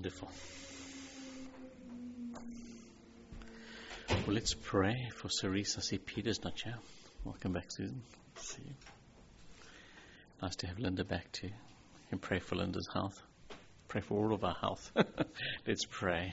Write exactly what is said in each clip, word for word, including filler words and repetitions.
Wonderful. Well, let's pray for Cerise. I see Peter's not here. Welcome back, Susan. See you. Nice to have Linda back too. We can pray for Linda's health. Pray for all of our health. Let's pray.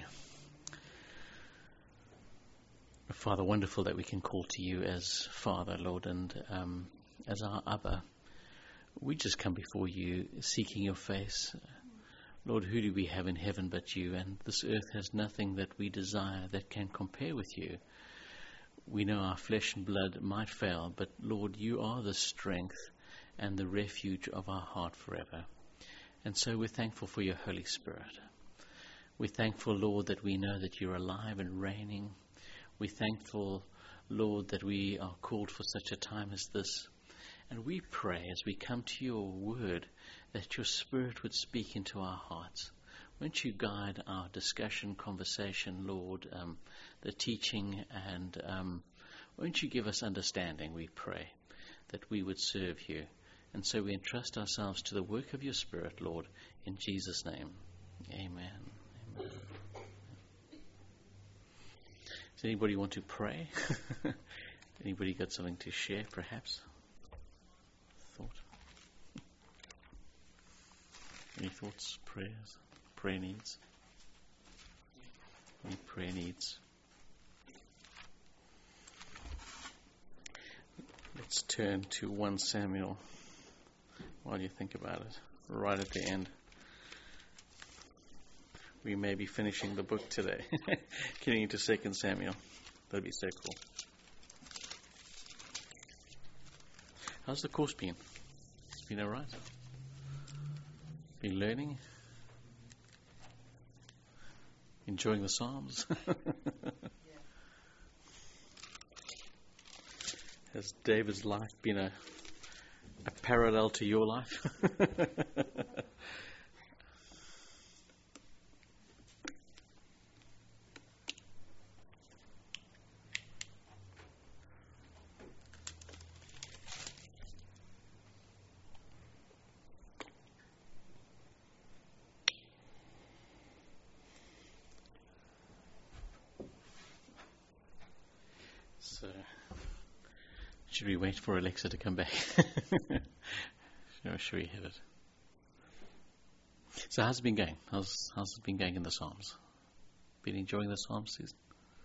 Father, wonderful that we can call to you as Father, Lord, and um, as our Abba. We just come before you seeking your face. Lord, who do we have in heaven but you? And this earth has nothing that we desire that can compare with you. We know our flesh and blood might fail, but Lord, you are the strength and the refuge of our heart forever. And so we're thankful for your Holy Spirit. We're thankful, Lord, that we know that you're alive and reigning. We're thankful, Lord, that we are called for such a time as this. And we pray as we come to your word that your Spirit would speak into our hearts. Won't you guide our discussion, conversation, Lord, um, the teaching, and um, won't you give us understanding, we pray, that we would serve you. And so we entrust ourselves to the work of your Spirit, Lord, in Jesus' name. Amen. Amen. Does anybody want to pray? Anybody got something to share, perhaps? Thought? Any thoughts, prayers, prayer needs? Any prayer needs? Let's turn to First Samuel while you think about it, right at the end. We may be finishing the book today, getting into Second Samuel. That'd be so cool. How's the course been? It's been all right. Been learning? Enjoying the Psalms? Has David's life been a, a parallel to your life? So, should we wait for Alexa to come back? Or should we hit it? So how's it been going? How's, how's it been going in the Psalms? Been enjoying the Psalms, Susan?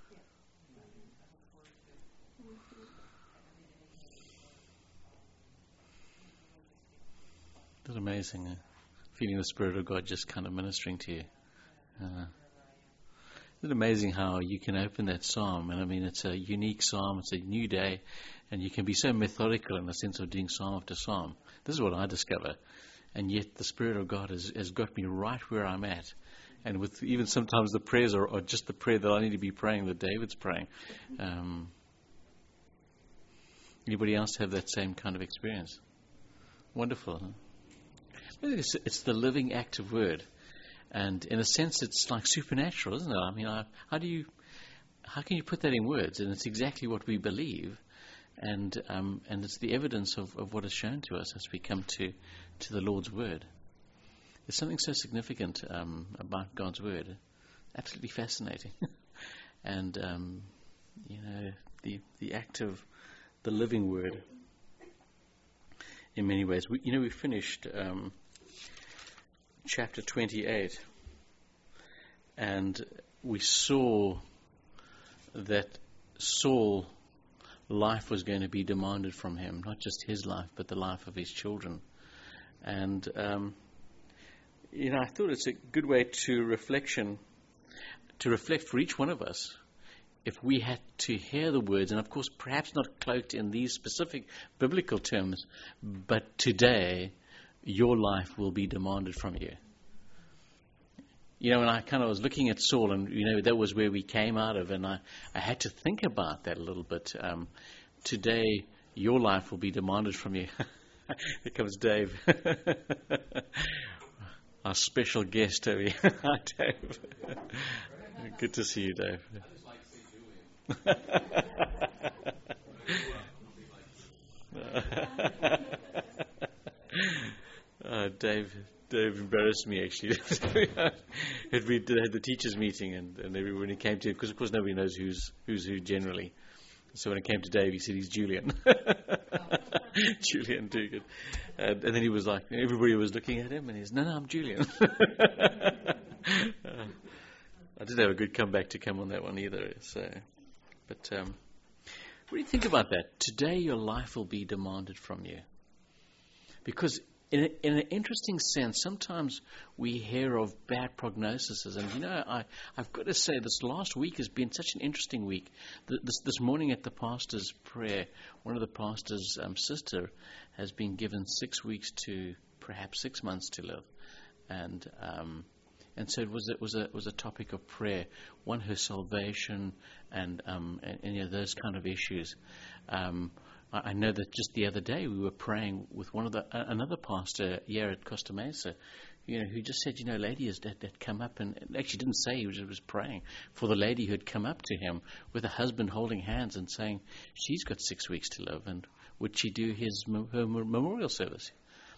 It's amazing, uh, feeling the Spirit of God just kind of ministering to you. Uh, Isn't it amazing how you can open that psalm? And I mean, it's a unique psalm. It's a new day. And you can be so methodical in the sense of doing psalm after psalm. This is what I discover. And yet the Spirit of God has, has got me right where I'm at. And with even sometimes the prayers are, are just the prayer that I need to be praying, that David's praying. Um, anybody else have that same kind of experience? Wonderful, huh? It's, it's the living, active word. And in a sense, it's like supernatural, isn't it? I mean, I, how do you, how can you put that in words? And it's exactly what we believe, and um, and it's the evidence of, of what is shown to us as we come to, to the Lord's word. There's something so significant um, about God's word, absolutely fascinating, and um, you know the the active, the living word. In many ways, we, you know, we finished. Um, chapter twenty-eight, and we saw that Saul, life was going to be demanded from him, not just his life, but the life of his children. And um, you know, I thought it's a good way to reflection, to reflect for each one of us, if we had to hear the words, and of course, perhaps not cloaked in these specific biblical terms, but today, your life will be demanded from you. You know, and I kind of was looking at Saul, and, you know, that was where we came out of, and I, I had to think about that a little bit. Um, today, your life will be demanded from you. Here comes Dave. Our special guest over here. Hi, Dave. Good to see you, Dave. uh, Dave, Dave embarrassed me actually. we did had the teachers meeting, and, and everybody came to him, because of course nobody knows who's who's who generally. So when it came to Dave, he said he's Julian. Julian Dugan. And, and then he was like, everybody was looking at him, and he's, no, no, I'm Julian. uh, I didn't have a good comeback to come on that one either. So, but um, what do you think about that? Today your life will be demanded from you. Because in, a, in an interesting sense, sometimes we hear of bad prognoses. And, you know, I, I've got to say, this last week has been such an interesting week. The, this, this morning at the pastor's prayer, one of the pastor's um, sister has been given six weeks to perhaps six months to live. And um, and so it was, it was, a, it was a topic of prayer. One, her salvation and, um, and, and you know, those kind of issues. Um I know that just the other day we were praying with one of the uh, another pastor here at Costa Mesa, you know, who just said, you know, lady has that, that come up, and actually didn't say, he was, was praying for the lady who had come up to him with a husband holding hands and saying she's got six weeks to live, and would she do his her memorial service,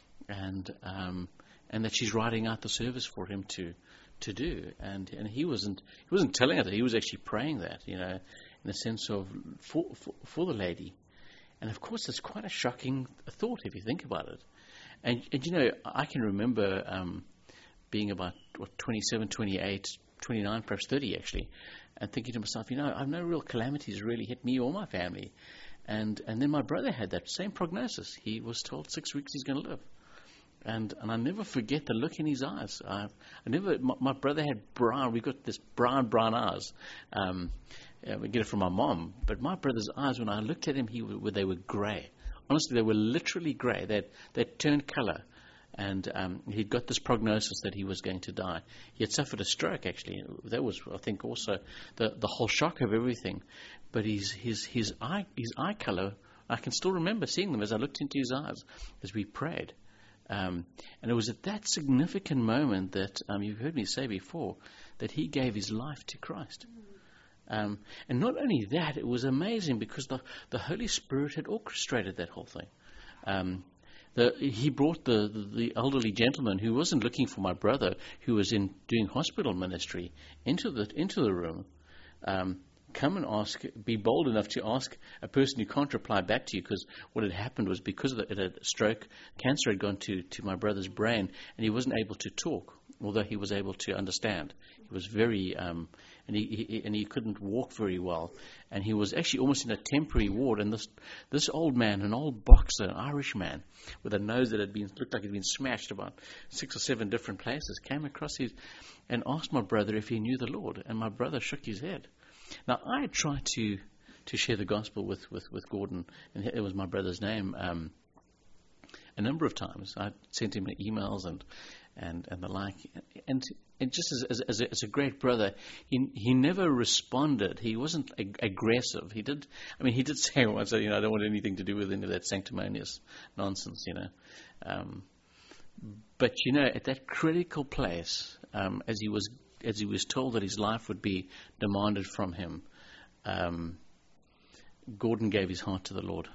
and um, and that she's writing out the service for him to to do, and and he wasn't he wasn't telling her that, he was actually praying that, you know, in the sense of for for, for the lady. And of course, it's quite a shocking thought if you think about it. And, and you know, I can remember um, being about what, twenty-seven, twenty-eight, twenty-nine, perhaps thirty actually, and thinking to myself, you know, I've no real calamities really hit me or my family. And and then my brother had that same prognosis. He was told six weeks he's going to live. And and I never forget the look in his eyes. I, I never. My, my brother had brown. We got this brown, brown eyes. Um, yeah, we get it from my mom. But my brother's eyes, when I looked at him, he were, they were grey. Honestly, they were literally grey. They they turned colour. And um, he'd got this prognosis that he was going to die. He had suffered a stroke, actually. That was, I think, also the the whole shock of everything. But his his his eye his eye colour, I can still remember seeing them as I looked into his eyes as we prayed. Um, and it was at that significant moment that, um, you've heard me say before, that he gave his life to Christ. Um, and not only that, it was amazing because the, the Holy Spirit had orchestrated that whole thing. Um, the, he brought the, the, the elderly gentleman who wasn't looking for my brother, who was in doing hospital ministry, into the into the room. Um, come and ask, be bold enough to ask a person who can't reply back to you, because what had happened was because of the, it had a stroke, cancer had gone to, to my brother's brain, and he wasn't able to talk, although he was able to understand. He was very, um, and he, he and he couldn't walk very well, and he was actually almost in a temporary ward. And this this old man, an old boxer, an Irish man, with a nose that had been looked like it had been smashed about six or seven different places, came across his and asked my brother if he knew the Lord, and my brother shook his head. Now, I had tried to, to share the gospel with, with, with Gordon, and it was my brother's name, um, a number of times. I sent him emails and and, and the like. And, and just as, as, as, a, as a great brother, he he never responded. He wasn't ag- aggressive. He did, I mean, he did say once, you know, I don't want anything to do with any of that sanctimonious nonsense, you know. Um, but, you know, at that critical place, um, as he was as he was told that his life would be demanded from him, um, Gordon gave his heart to the Lord.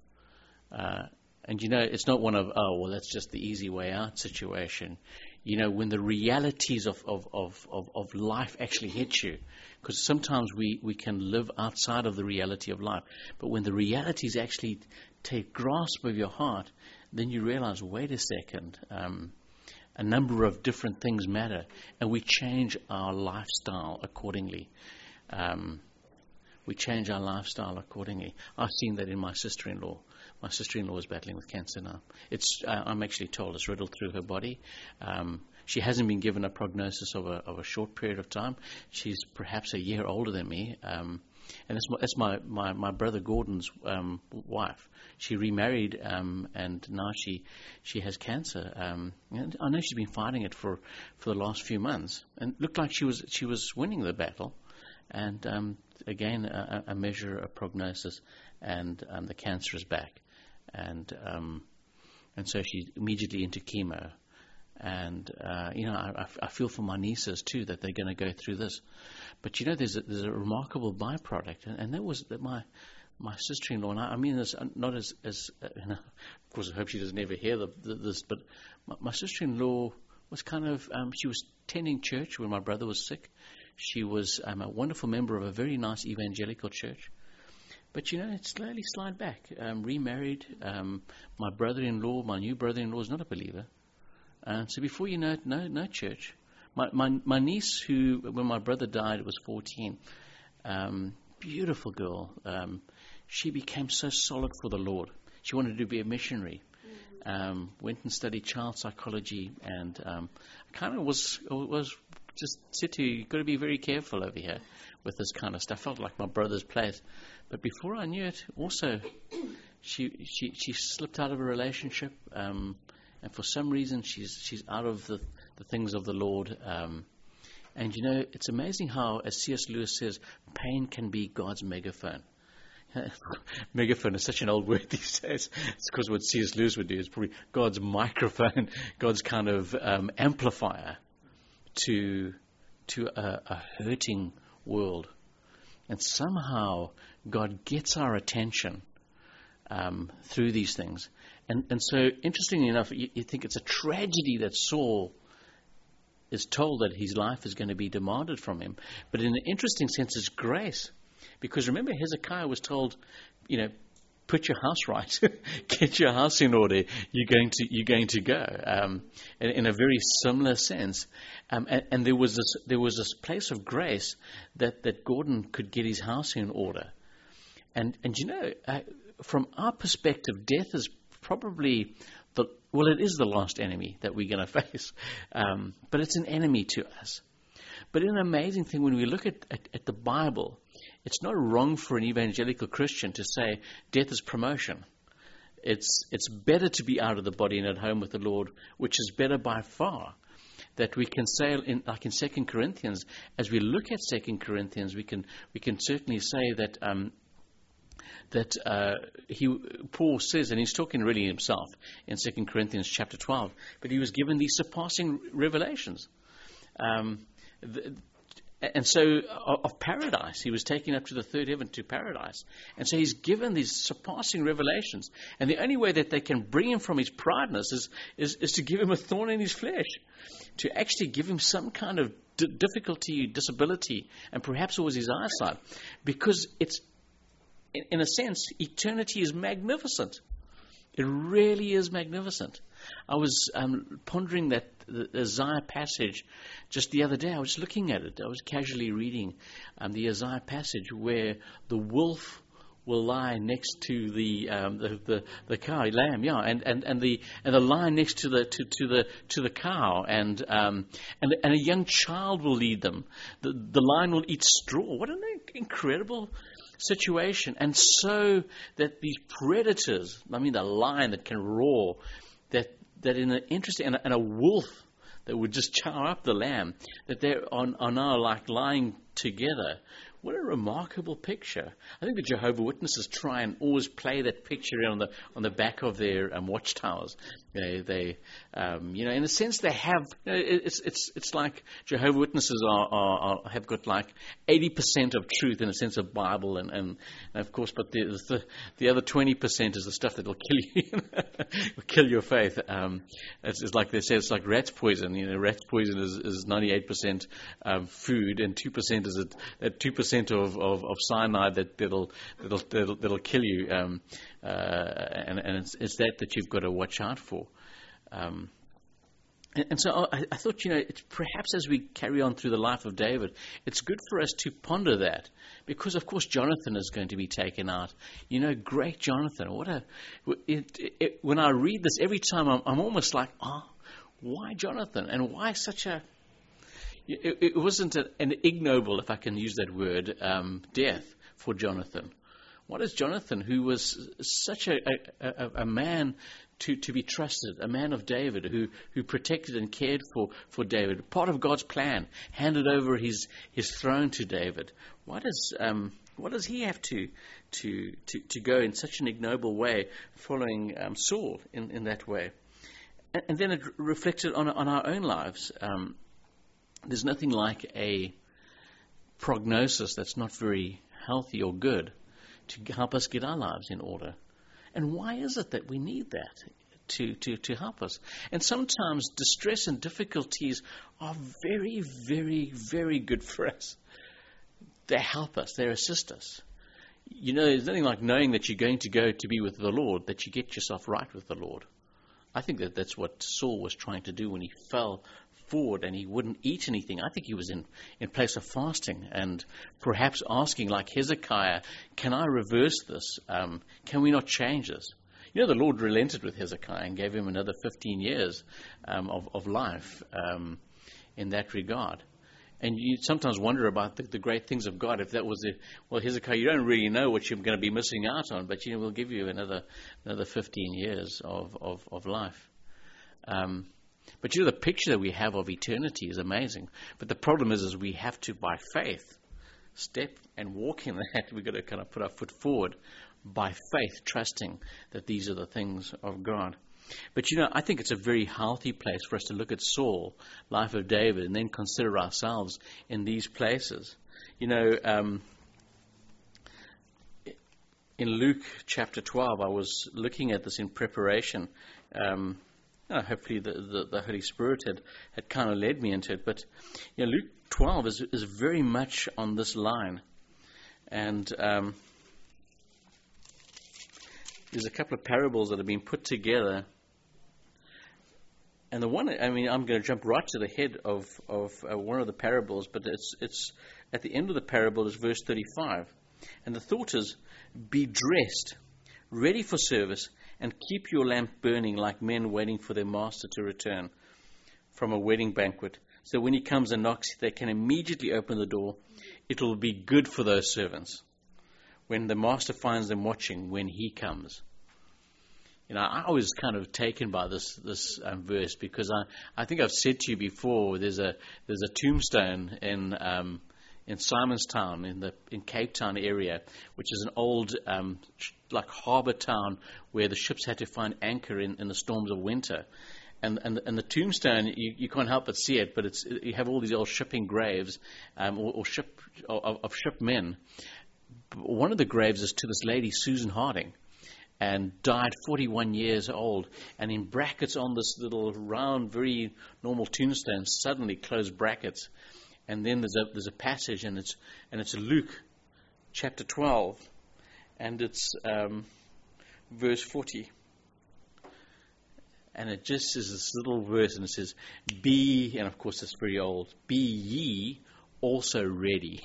Uh, and, you know, it's not one of, oh, well, that's just the easy way out situation. You know, when the realities of, of, of, of, of life actually hit you, because sometimes we, we can live outside of the reality of life, but when the realities actually take grasp of your heart, then you realize, wait a second, um, a number of different things matter, and we change our lifestyle accordingly. Um, we change our lifestyle accordingly. I've seen that in my sister-in-law. My sister-in-law is battling with cancer now. It's uh, I'm actually told it's riddled through her body. Um, she hasn't been given a prognosis of a, of a short period of time. She's perhaps a year older than me. Um, and that's my, that's my, my, my brother Gordon's um, wife. She remarried, um, and now she she has cancer. Um, and I know she's been fighting it for, for the last few months, and it looked like she was she was winning the battle. And um, again, a, a measure of prognosis, and um, the cancer is back, and um, and so she's immediately into chemo. And uh, you know, I, I feel for my nieces too that they're going to go through this. But you know, there's a, there's a remarkable byproduct, and, and that was that my my sister-in-law, and I, I mean this not as as uh, you know, of course I hope she doesn't ever hear the, the, this, but my, my sister-in-law was kind of, um, she was tending church when my brother was sick. She was um, a wonderful member of a very nice evangelical church. But, you know, it slowly slid back. Um, remarried. Um, my brother-in-law, my new brother-in-law is not a believer. Uh, so before you know it, no, no church. My, my, my niece, who, when my brother died, was fourteen. Um, beautiful girl. Um, she became so solid for the Lord. She wanted to be a missionary. Um, went and studied child psychology, and um, kind of was was just said to you, you've got to be very careful over here with this kind of stuff. I felt like my brother's place. But before I knew it, also, she she she slipped out of a relationship, um, and for some reason she's she's out of the, the things of the Lord. Um, and you know, it's amazing how, as C S Lewis says, pain can be God's megaphone. Megaphone is such an old word these days. It's because what C S Lewis would do is probably God's microphone, God's kind of um, amplifier to to a, a hurting world. And somehow God gets our attention um, through these things. And and so, interestingly enough, you, you think it's a tragedy that Saul is told that his life is going to be demanded from him. But in an interesting sense, it's grace. Because remember, Hezekiah was told, you know, put your house right, get your house in order. You're going to you're going to go. Um, in, in a very similar sense, um, and, and there was this there was this place of grace that, that Gordon could get his house in order. And and you know, uh, from our perspective, death is probably the well, it is the last enemy that we're going to face, um, but it's an enemy to us. But an amazing thing when we look at, at, at the Bible, it's not wrong for an evangelical Christian to say death is promotion. It's it's better to be out of the body and at home with the Lord, which is better by far. That we can say, in, like in Second Corinthians, as we look at Second Corinthians, we can we can certainly say that um, that uh, he Paul says, and he's talking really himself in Second Corinthians chapter twelve, but he was given these surpassing revelations. Um, The, and so of paradise, he was taken up to the third heaven, to paradise. And so he's given these surpassing revelations. And the only way that they can bring him from his prideness is, is, is to give him a thorn in his flesh, to actually give him some kind of d- difficulty, disability, and perhaps it was his eyesight. Because it's, in, in a sense, eternity is magnificent. It really is magnificent. I was um, pondering that the Isaiah passage just the other day. I was looking at it. I was casually reading um, the Isaiah passage where the wolf will lie next to the um, the, the the cow, lamb, yeah, and, and, and the and the lion next to the to, to the to the cow, and um and and a young child will lead them. The the lion will eat straw. What an incredible situation! And so that these predators, I mean, the lion that can roar, that that in an interesting and a, and a wolf that would just chow up the lamb, that they're on are now like lying together. What a remarkable picture. I think the Jehovah's Witnesses try and always play that picture on the on the back of their um, watchtowers. They, they um, you know, in a sense, they have. You know, it's it's it's like Jehovah's Witnesses are, are, are have got like eighty percent of truth in a sense of Bible, and, and, and of course, but the, the the other twenty percent is the stuff that will kill you, will kill your faith. Um, it's, it's like they say, it's like rat's poison. You know, rat's poison is is ninety eight percent um, food, and two percent is a two percent of, of of cyanide that that'll that'll that'll, that'll kill you. Um, uh, and and it's, it's that that you've got to watch out for. Um, and, and so I, I thought, you know, it's perhaps as we carry on through the life of David, it's good for us to ponder that, because of course Jonathan is going to be taken out. You know, great Jonathan. What a it, it, when I read this every time, I'm, I'm almost like, oh, why Jonathan, and why such a? It, it wasn't a, an ignoble, if I can use that word, um, death for Jonathan. What is Jonathan, who was such a, a, a man to, to be trusted, a man of David, who, who protected and cared for, for David, part of God's plan, handed over his, his throne to David. Why does um, what does he have to to, to, to go in such an ignoble way, following um, Saul in, in that way? And, and then it reflected on on our own lives. Um, there's nothing like a prognosis that's not very healthy or good to help us get our lives in order. And why is it that we need that? to, to, to help us. And sometimes distress and difficulties are very, very, very good for us. They help us. They assist us. You know, there's nothing like knowing that you're going to go to be with the Lord, that you get yourself right with the Lord. I think that that's what Saul was trying to do when he fell forward and he wouldn't eat anything. I think he was in, in place of fasting and perhaps asking, like Hezekiah, can I reverse this? Um, can we not change this? You know, the Lord relented with Hezekiah and gave him another fifteen years um, of, of life um, in that regard. And you sometimes wonder about the, the great things of God. If that was, a, well, Hezekiah, you don't really know what you're going to be missing out on, but, you know, we'll give you another another fifteen years of, of, of life. Um, but, you know, the picture that we have of eternity is amazing. But the problem is, is we have to, by faith, step and walk in that. We've got to kind of put our foot forward by faith, trusting that these are the things of God. But, you know, I think it's a very healthy place for us to look at Saul, life of David, and then consider ourselves in these places. You know, um, in Luke chapter twelve, I was looking at this in preparation. Um, you know, hopefully the, the, the Holy Spirit had, had kind of led me into it. But, you know, Luke twelve is, is very much on this line. And um, there's a couple of parables that have been put together. And the one, I mean, I'm going to jump right to the head of, of uh, one of the parables, but it's it's at the end of the parable is verse thirty-five. And the thought is, be dressed, ready for service, and keep your lamp burning like men waiting for their master to return from a wedding banquet. So when he comes and knocks, they can immediately open the door. It will be good for those servants when the master finds them watching when he comes. You know, I was kind of taken by this this um, verse because I, I think I've said to you before. There's a there's a tombstone in um, in Simonstown in the in Cape Town area, which is an old um, like harbour town where the ships had to find anchor in, in the storms of winter. And and and the tombstone, you, you can't help but see it, but it's you have all these old shipping graves um, or, or ship of, of shipmen. One of the graves is to this lady Susan Harding. And died forty-one years old. And in brackets on this little round, very normal tombstone, suddenly closed brackets. And then there's a there's a passage, and it's and it's Luke chapter twelve, and it's um, verse forty. And it just is this little verse, and it says, "Be," and of course it's very old. "Be ye also ready."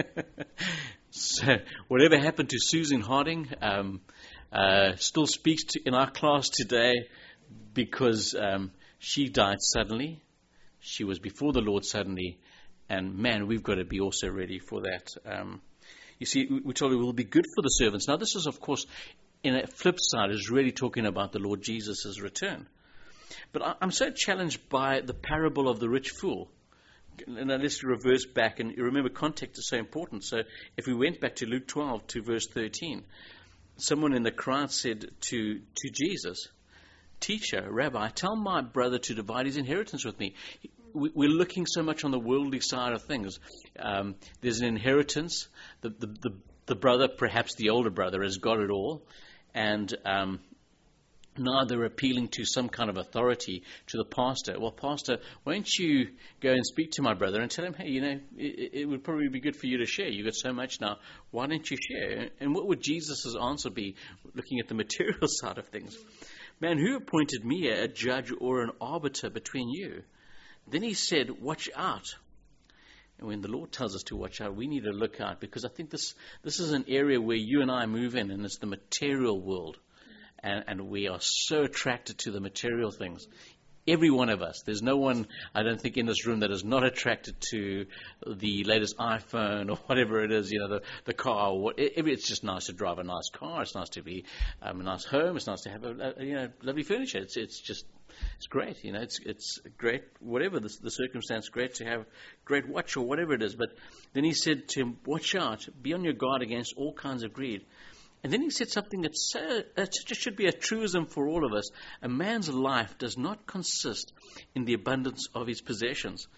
So whatever happened to Susan Harding? Um, Uh, still speaks to in our class today because um, she died suddenly. She was before the Lord suddenly. And man, we've got to be also ready for that. Um, you see, we told you it will be good for the servants. Now this is, of course, in a flip side, is really talking about the Lord Jesus' return. But I, I'm so challenged by the parable of the rich fool. And now let's reverse back. And you remember, context is so important. So if we went back to Luke twelve to verse thirteen, someone in the crowd said to, to Jesus, "Teacher, Rabbi, tell my brother to divide his inheritance with me." We, we're looking so much on the worldly side of things. Um, there's an inheritance. The, the, the, the brother, perhaps the older brother, has got it all. And um, now they're appealing to some kind of authority, to the pastor. "Well, pastor, won't you go and speak to my brother and tell him, hey, you know, it, it would probably be good for you to share. You've got so much now. Why don't you share?" And what would Jesus' answer be, looking at the material side of things? "Man, who appointed me a judge or an arbiter between you?" Then he said, "Watch out." And when the Lord tells us to watch out, we need to look out, because I think this this is an area where you and I move in, and it's the material world. And, and we are so attracted to the material things. Every one of us. There's no one, I don't think, in this room that is not attracted to the latest iPhone or whatever it is, you know, the, the car. Or what, it, it's just nice to drive a nice car. It's nice to be um, a nice home. It's nice to have a, a you know lovely furniture. It's it's just it's great. You know, it's it's great. Whatever the, the circumstance, great to have great watch or whatever it is. But then he said to him, "Watch out. Be on your guard against all kinds of greed." And then he said something that so, should be a truism for all of us. A man's life does not consist in the abundance of his possessions.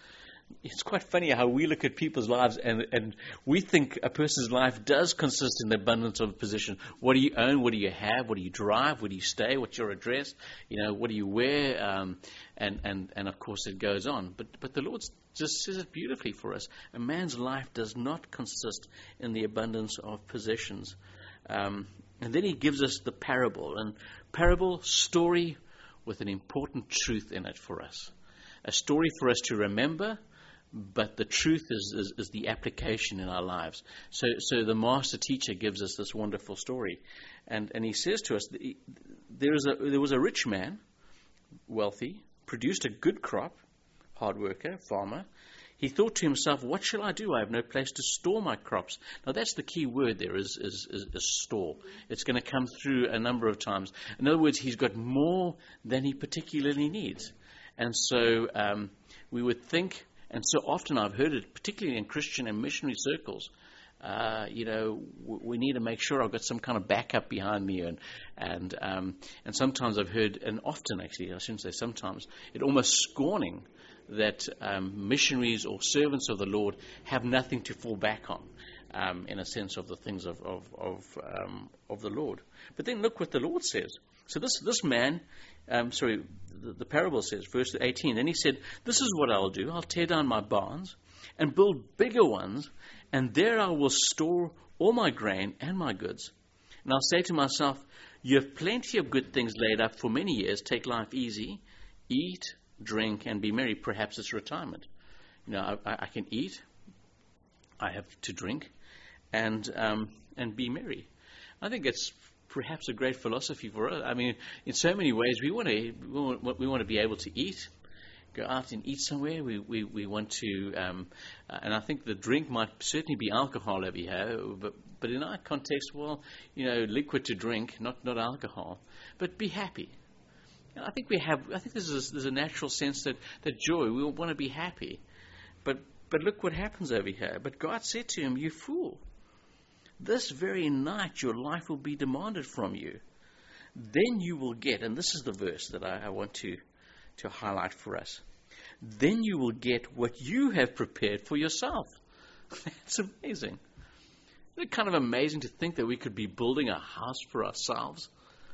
It's quite funny how we look at people's lives and, and we think a person's life does consist in the abundance of possession. What do you own? What do you have? What do you drive? Where do you stay? What's your address? You know, what do you wear? Um, and, and, and of course it goes on. But, but the Lord just says it beautifully for us. A man's life does not consist in the abundance of possessions. Um, and then he gives us the parable. And parable, story with an important truth in it for us. A story for us to remember, but the truth is, is, is the application in our lives. So, so the master teacher gives us this wonderful story, and and he says to us, there is a there was a rich man, wealthy, produced a good crop, hard worker, farmer. He thought to himself, "What shall I do? I have no place to store my crops." Now that's the key word there is is, is, is store. It's going to come through a number of times. In other words, he's got more than he particularly needs, and so um, we would think. And so often I've heard it, particularly in Christian and missionary circles, uh, you know, w- we need to make sure I've got some kind of backup behind me. And and um, and sometimes I've heard, and often actually, I shouldn't say sometimes, it almost scorning that um, missionaries or servants of the Lord have nothing to fall back on, um, in a sense of the things of of of, um, of the Lord. But then look what the Lord says. So this this man, um, sorry, the, the parable says, verse eighteen, and he said, "This is what I'll do. I'll tear down my barns and build bigger ones, and there I will store all my grain and my goods. And I'll say to myself, you have plenty of good things laid up for many years. Take life easy, eat, drink, and be merry." Perhaps it's retirement. You know, I, I can eat, I have to drink, and um, and be merry. I think it's perhaps a great philosophy for us. I mean, in so many ways, we want to we want, we want to be able to eat, go out and eat somewhere. We we, we want to, um, uh, and I think the drink might certainly be alcohol over here. But but in our context, well, you know, liquid to drink, not not alcohol. But be happy. And I think we have. I think there's a, there's a natural sense that that joy. We want to be happy. But but look what happens over here. But God said to him, "You fool. This very night your life will be demanded from you. Then you will get," and this is the verse that I, I want to, to highlight for us, "then you will get what you have prepared for yourself." That's amazing. Isn't it kind of amazing to think that we could be building a house for ourselves?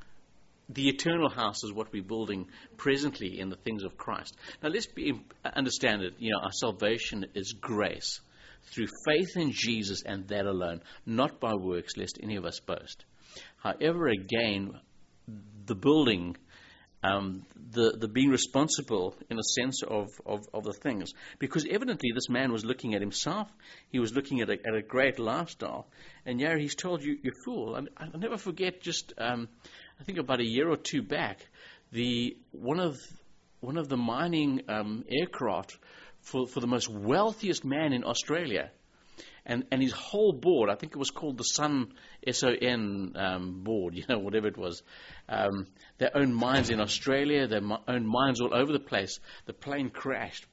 The eternal house is what we're building presently in the things of Christ. Now let's be, understand it. You know, our salvation is grace, through faith in Jesus and that alone, not by works, lest any of us boast. However, again, the building, um, the, the being responsible in a sense of, of, of the things. Because evidently this man was looking at himself, he was looking at a, at a great lifestyle, and yeah, he's told you, you fool. And I'll never forget, just um, I think about a year or two back, the one of one of the mining um, aircraft For, for the most wealthiest man in Australia, and and his whole board, I think it was called the Sun S O N um, board, you know, whatever it was. Um, they own mines in Australia, they own mines all over the place. The plane crashed.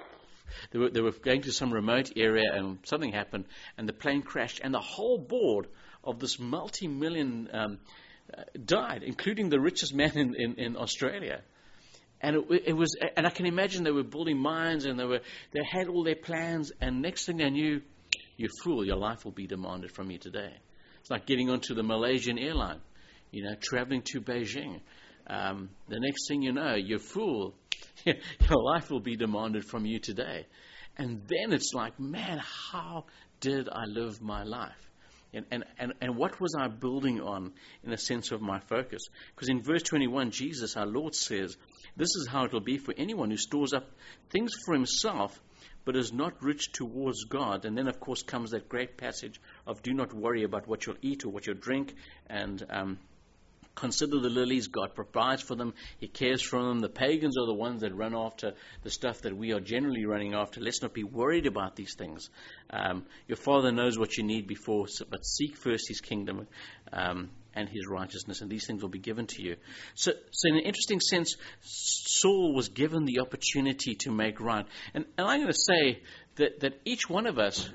They were they were going to some remote area, and something happened, and the plane crashed, and the whole board of this multi-million um, uh, died, including the richest man in, in, in Australia. And it, it was, and I can imagine they were building mines, and they were, they had all their plans. And next thing they knew, you fool, your life will be demanded from you today. It's like getting onto the Malaysian airline, you know, traveling to Beijing. Um, the next thing you know, you fool, your life will be demanded from you today. And then it's like, man, how did I live my life? And, and, and, and what was I building on in a sense of my focus? Because in verse twenty-one, Jesus, our Lord, says, "This is how it will be for anyone who stores up things for himself, but is not rich towards God." And then, of course, comes that great passage of "Do not worry about what you'll eat or what you'll drink, and um, consider the lilies. God provides for them. He cares for them. The pagans are the ones that run after the stuff that we are generally running after. Let's not be worried about these things. Um, your Father knows what you need before, but seek first His kingdom um, and His righteousness, and these things will be given to you." So, so in an interesting sense, Saul was given the opportunity to make right. And, and I'm going to say that, that each one of us,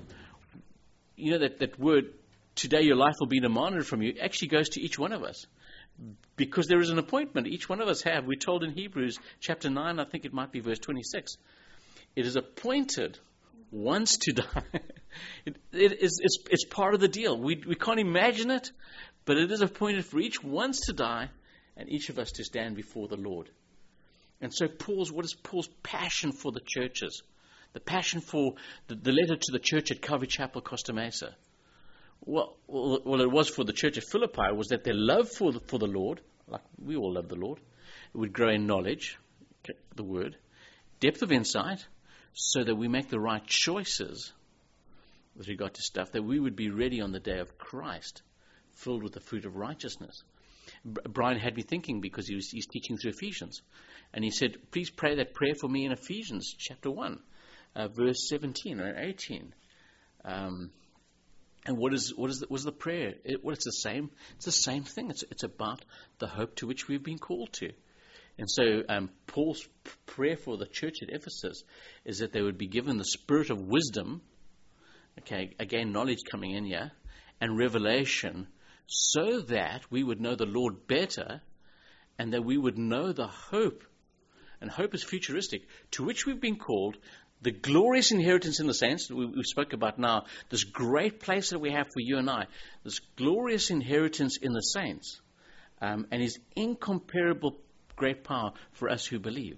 you know, that, that word, "today your life will be demanded from you," actually goes to each one of us. Because there is an appointment each one of us have. We're told in Hebrews chapter nine, I think it might be verse twenty-six. It is appointed once to die. it, it is, it's, it's part of the deal. We, we can't imagine it, but it is appointed for each once to die and each of us to stand before the Lord. And so Paul's, what is Paul's passion for the churches? The passion for the, the letter to the church at Calvary Chapel, Costa Mesa. Well, well, well, it was for the church at Philippi, was that their love for the, for the Lord, like we all love the Lord, it would grow in knowledge, the word, depth of insight, so that we make the right choices with regard to stuff, that we would be ready on the day of Christ, filled with the fruit of righteousness. Brian had me thinking, because he was, he's teaching through Ephesians, and he said, please pray that prayer for me in Ephesians chapter one, uh, verse seventeen or eighteen. Um, and what is what is the, what is the prayer? It, well, it's the same. It's the same thing. It's it's about the hope to which we've been called to. And so um, Paul's p- prayer for the church at Ephesus is that they would be given the spirit of wisdom. Okay, again, knowledge coming in here, and revelation, so that we would know the Lord better, and that we would know the hope, and hope is futuristic, to which we've been called, the glorious inheritance in the saints that we, we spoke about now, this great place that we have for you and I, this glorious inheritance in the saints, um, and his incomparable great power for us who believe.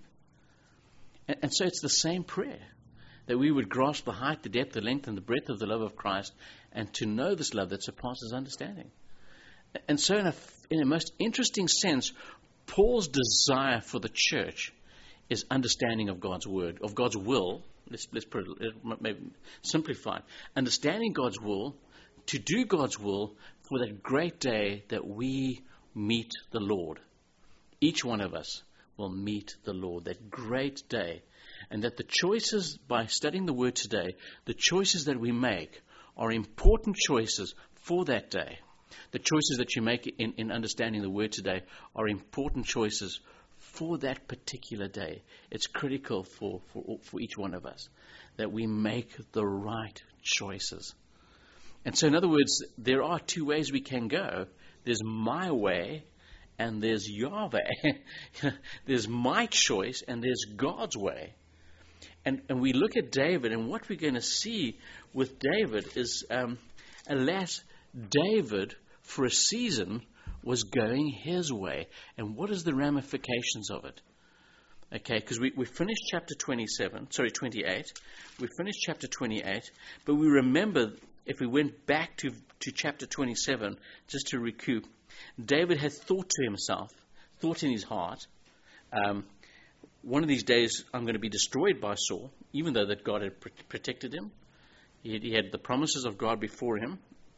And, and so it's the same prayer, that we would grasp the height, the depth, the length, and the breadth of the love of Christ, and to know this love that surpasses understanding. And so in a, in a most interesting sense, Paul's desire for the church is understanding of God's word, of God's will. Let's, let's put it, maybe simplify it. Understanding God's will, to do God's will for that great day that we meet the Lord. Each one of us will meet the Lord, that great day. And that the choices, by studying the word today, the choices that we make are important choices for that day. The choices that you make in, in understanding the word today are important choices for that particular day. It's critical for, for, for each one of us that we make the right choices. And so, in other words, there are two ways we can go. There's my way and there's Yahweh. There's my choice and there's God's way. And, and we look at David, and what we're going to see with David is, um, alas, David, for a season, was going his way. And what is the ramifications of it? Okay, because we, we finished chapter twenty-seven, sorry, twenty-eight. We finished chapter twenty-eight, but we remember, if we went back to, to chapter twenty-seven, just to recoup, David had thought to himself, thought in his heart, um, one of these days I'm going to be destroyed by Saul, even though that God had pr- protected him. He had, he had the promises of God before him.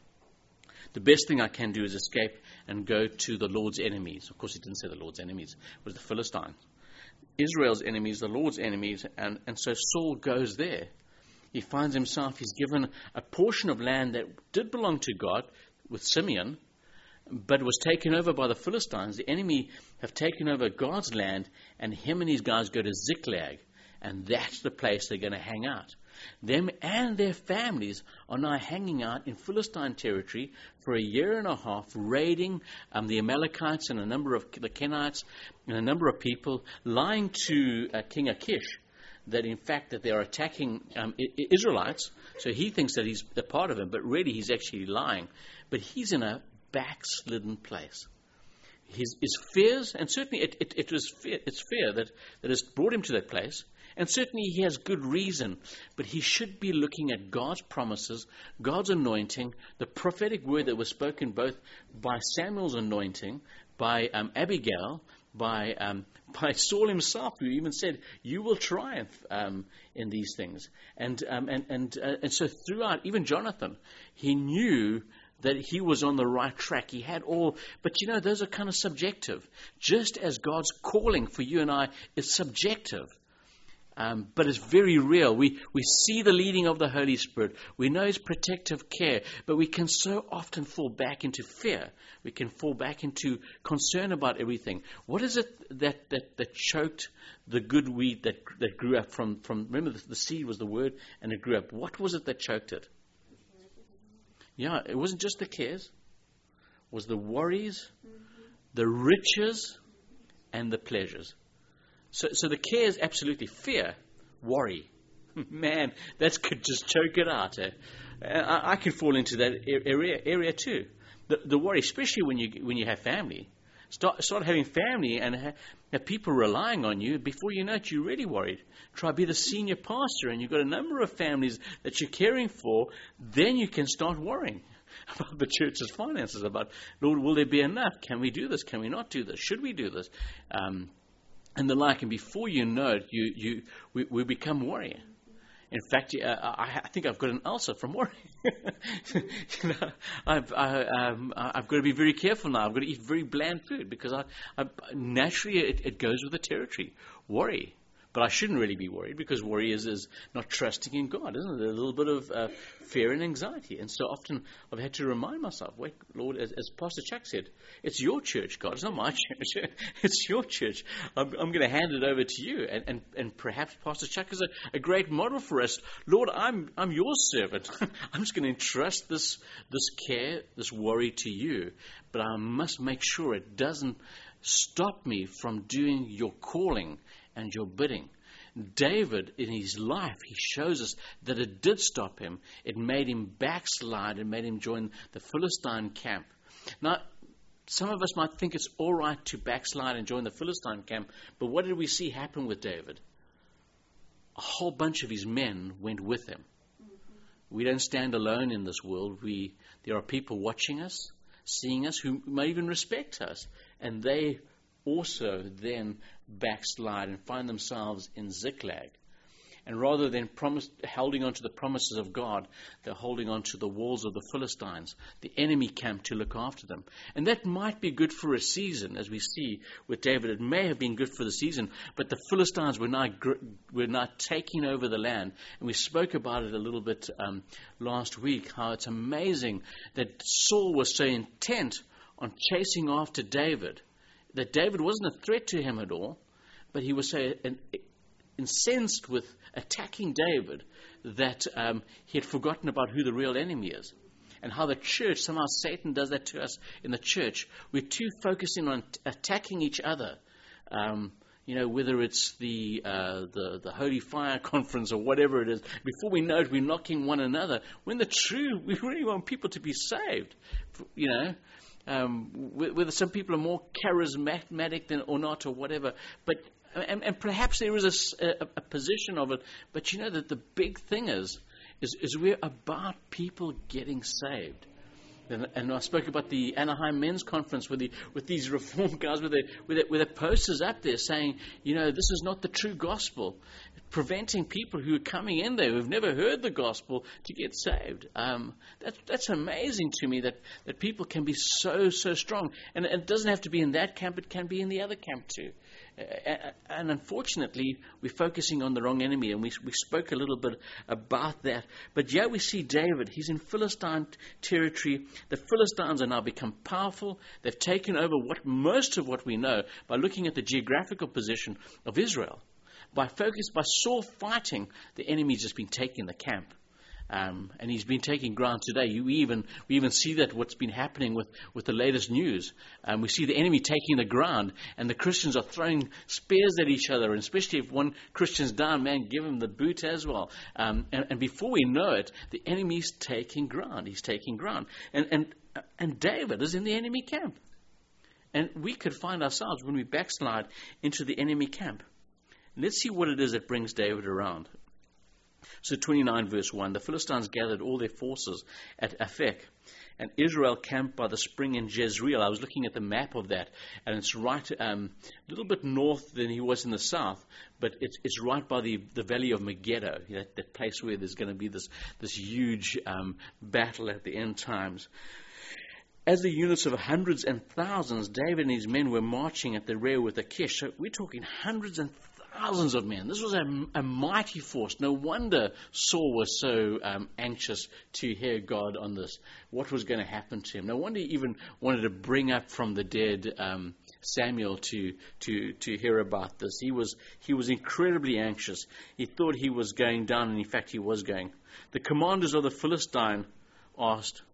The best thing I can do is escape and go to the Lord's enemies. Of course, he didn't say the Lord's enemies. It was the Philistines. Israel's enemies, the Lord's enemies. And, and so Saul goes there. He finds himself, he's given a portion of land that did belong to God with Simeon, but was taken over by the Philistines. The enemy have taken over God's land, and him and his guys go to Ziklag. And that's the place they're going to hang out. Them and their families are now hanging out in Philistine territory for a year and a half, raiding um, the Amalekites and a number of the Kenites and a number of people, lying to uh, King Achish that in fact that they are attacking um, I- Israelites. So he thinks that he's a part of them, but really he's actually lying. But he's in a backslidden place. His, his fears, and certainly it, it, it was fear, it's fear that, that has brought him to that place. And certainly he has good reason, but he should be looking at God's promises, God's anointing, the prophetic word that was spoken both by Samuel's anointing, by um, Abigail, by um, by Saul himself, who even said, "You will triumph um, in these things." And um, and and uh, and so throughout, even Jonathan, he knew that he was on the right track. He had all, but you know, those are kind of subjective. Just as God's calling for you and I is subjective. Um, but it's very real. We we see the leading of the Holy Spirit. We know His protective care, but we can so often fall back into fear. We can fall back into concern about everything. What is it that, that, that choked the good wheat that that grew up from, from remember the, the seed was the word and it grew up. What was it that choked it? Yeah, it wasn't just the cares. It was the worries, the riches, and the pleasures. So, so the care is absolutely fear, worry, Man, that could just choke it out. Eh? I, I can fall into that area area too. The, the worry, especially when you when you have family. Start, start having family and ha- have people relying on you. Before you know it, you're really worried. Try to be the senior pastor and you've got a number of families that you're caring for. Then you can start worrying about the church's finances, about, Lord, will there be enough? Can we do this? Can we not do this? Should we do this? Um, and the like. And before you know it, you, you, we, we become worrier. In fact, uh, I, I think I've got an ulcer from worry. you know, I've, I, um, I've got to be very careful now. I've got to eat very bland food because I, I, naturally it, it goes with the territory. Worry. But I shouldn't really be worried because worry is, is not trusting in God, isn't it? A little bit of uh, fear and anxiety. And so often I've had to remind myself, wait, Lord, as, as Pastor Chuck said, it's your church, God. It's not my church. It's your church. I'm, I'm going to hand it over to you. And, and, and perhaps Pastor Chuck is a, a great model for us. Lord, I'm I'm your servant. I'm just going to entrust this this care, this worry to you. But I must make sure it doesn't stop me from doing your calling and your bidding. David, in his life, he shows us that it did stop him. It made him backslide. It made him join the Philistine camp. Now, some of us might think it's all right to backslide and join the Philistine camp, but what did we see happen with David? A whole bunch of his men went with him. We don't stand alone in this world. We there are people watching us, seeing us, who may even respect us, and they also then backslide and find themselves in Ziklag. And rather than promise, holding on to the promises of God, they're holding on to the walls of the Philistines, the enemy camp, to look after them. And that might be good for a season, as we see with David. It may have been good for the season, but the Philistines were now, were now taking over the land. And we spoke about it a little bit um, last week, how it's amazing that Saul was so intent on chasing after David that David wasn't a threat to him at all, but he was so incensed with attacking David that um, he had forgotten about who the real enemy is. And how the church, somehow Satan does that to us in the church. We're too focusing on t- attacking each other. Um, you know, whether it's the, uh, the the Holy Fire Conference or whatever it is. Before we know it, we're knocking one another. When the true, we really want people to be saved. You know, Um, whether some people are more charismatic than or not or whatever, but and, and perhaps there is a, a, a position of it. But you know that the big thing is, is, is we're about people getting saved. And, and I spoke about the Anaheim Men's Conference with the with these Reformed guys with their with their, with their posters up there saying, you know, this is not the true gospel, preventing people who are coming in there who've never heard the gospel to get saved. Um, that's that's amazing to me that, that people can be so so strong, and it doesn't have to be in that camp; it can be in the other camp too. Uh, and unfortunately, we're focusing on the wrong enemy, and we we spoke a little bit about that. But yeah, we see David; he's in Philistine territory. The Philistines are now become powerful. They've taken over what most of what we know by looking at the geographical position of Israel. By focus, by Saul fighting, the enemy's just been taking the camp. Um, and he's been taking ground today. You, we even we even see that what's been happening with, with the latest news. Um, we see the enemy taking the ground, and the Christians are throwing spears at each other. And especially if one Christian's down, man, give him the boot as well. Um, and, and before we know it, the enemy's taking ground. He's taking ground. And, and, and David is in the enemy camp. And we could find ourselves, when we backslide, into the enemy camp. Let's see what it is that brings David around. So twenty-nine verse one, the Philistines gathered all their forces at Aphek, and Israel camped by the spring in Jezreel. I was looking at the map of that, and it's right um, a little bit north than he was in the south, but it's, it's right by the, the valley of Megiddo, that, that place where there's going to be this, this huge um, battle at the end times. As the units of hundreds and thousands, David and his men were marching at the rear with Achish. So we're talking hundreds and thousands of men. This was a, a mighty force. No wonder Saul was so um, anxious to hear God on this. What was going to happen to him? No wonder he even wanted to bring up from the dead um, Samuel to to to hear about this. He was he was incredibly anxious. He thought he was going down, and in fact he was going. The commanders of the Philistine asked,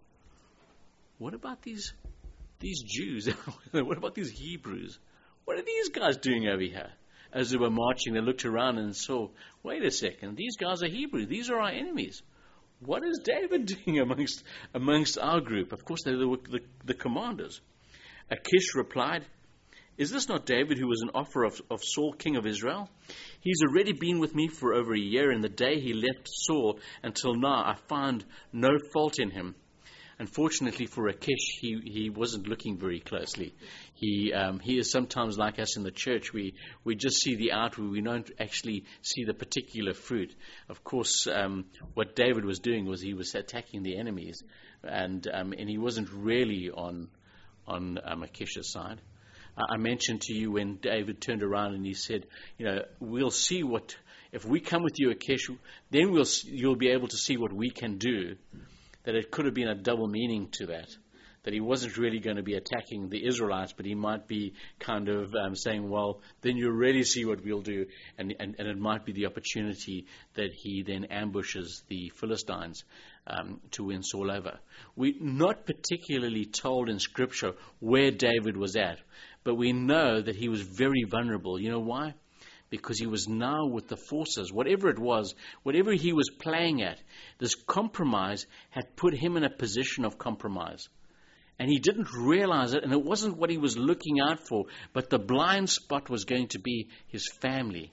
"What about these these Jews? What about these Hebrews? What are these guys doing over here? as they were marching, they looked around and saw, wait a second, these guys are Hebrew. These are our enemies. What is David doing amongst amongst our group? Of course, they were the, the commanders. Achish replied, is this not David who was an offer of, of Saul, king of Israel? He's already been with me for over a year, and the day he left Saul until now, I find no fault in him. Unfortunately for Achish, he, he wasn't looking very closely. He um, he is sometimes like us in the church. We we just see the outward. We don't actually see the particular fruit. Of course, um, what David was doing was he was attacking the enemies, and um, and he wasn't really on on um, Achish's side. I mentioned to you when David turned around and he said, you know, we'll see what, if we come with you, Achish, then we'll, you'll be able to see what we can do. That it could have been a double meaning to that. That he wasn't really going to be attacking the Israelites, but he might be kind of um, saying, well, then you'll really see what we'll do. And, and, and it might be the opportunity that he then ambushes the Philistines um, to win Saul over. We're not particularly told in Scripture where David was at, but we know that he was very vulnerable. You know why? Because he was now with the forces, whatever it was, whatever he was playing at, this compromise had put him in a position of compromise. And he didn't realize it, and it wasn't what he was looking out for, but the blind spot was going to be his family.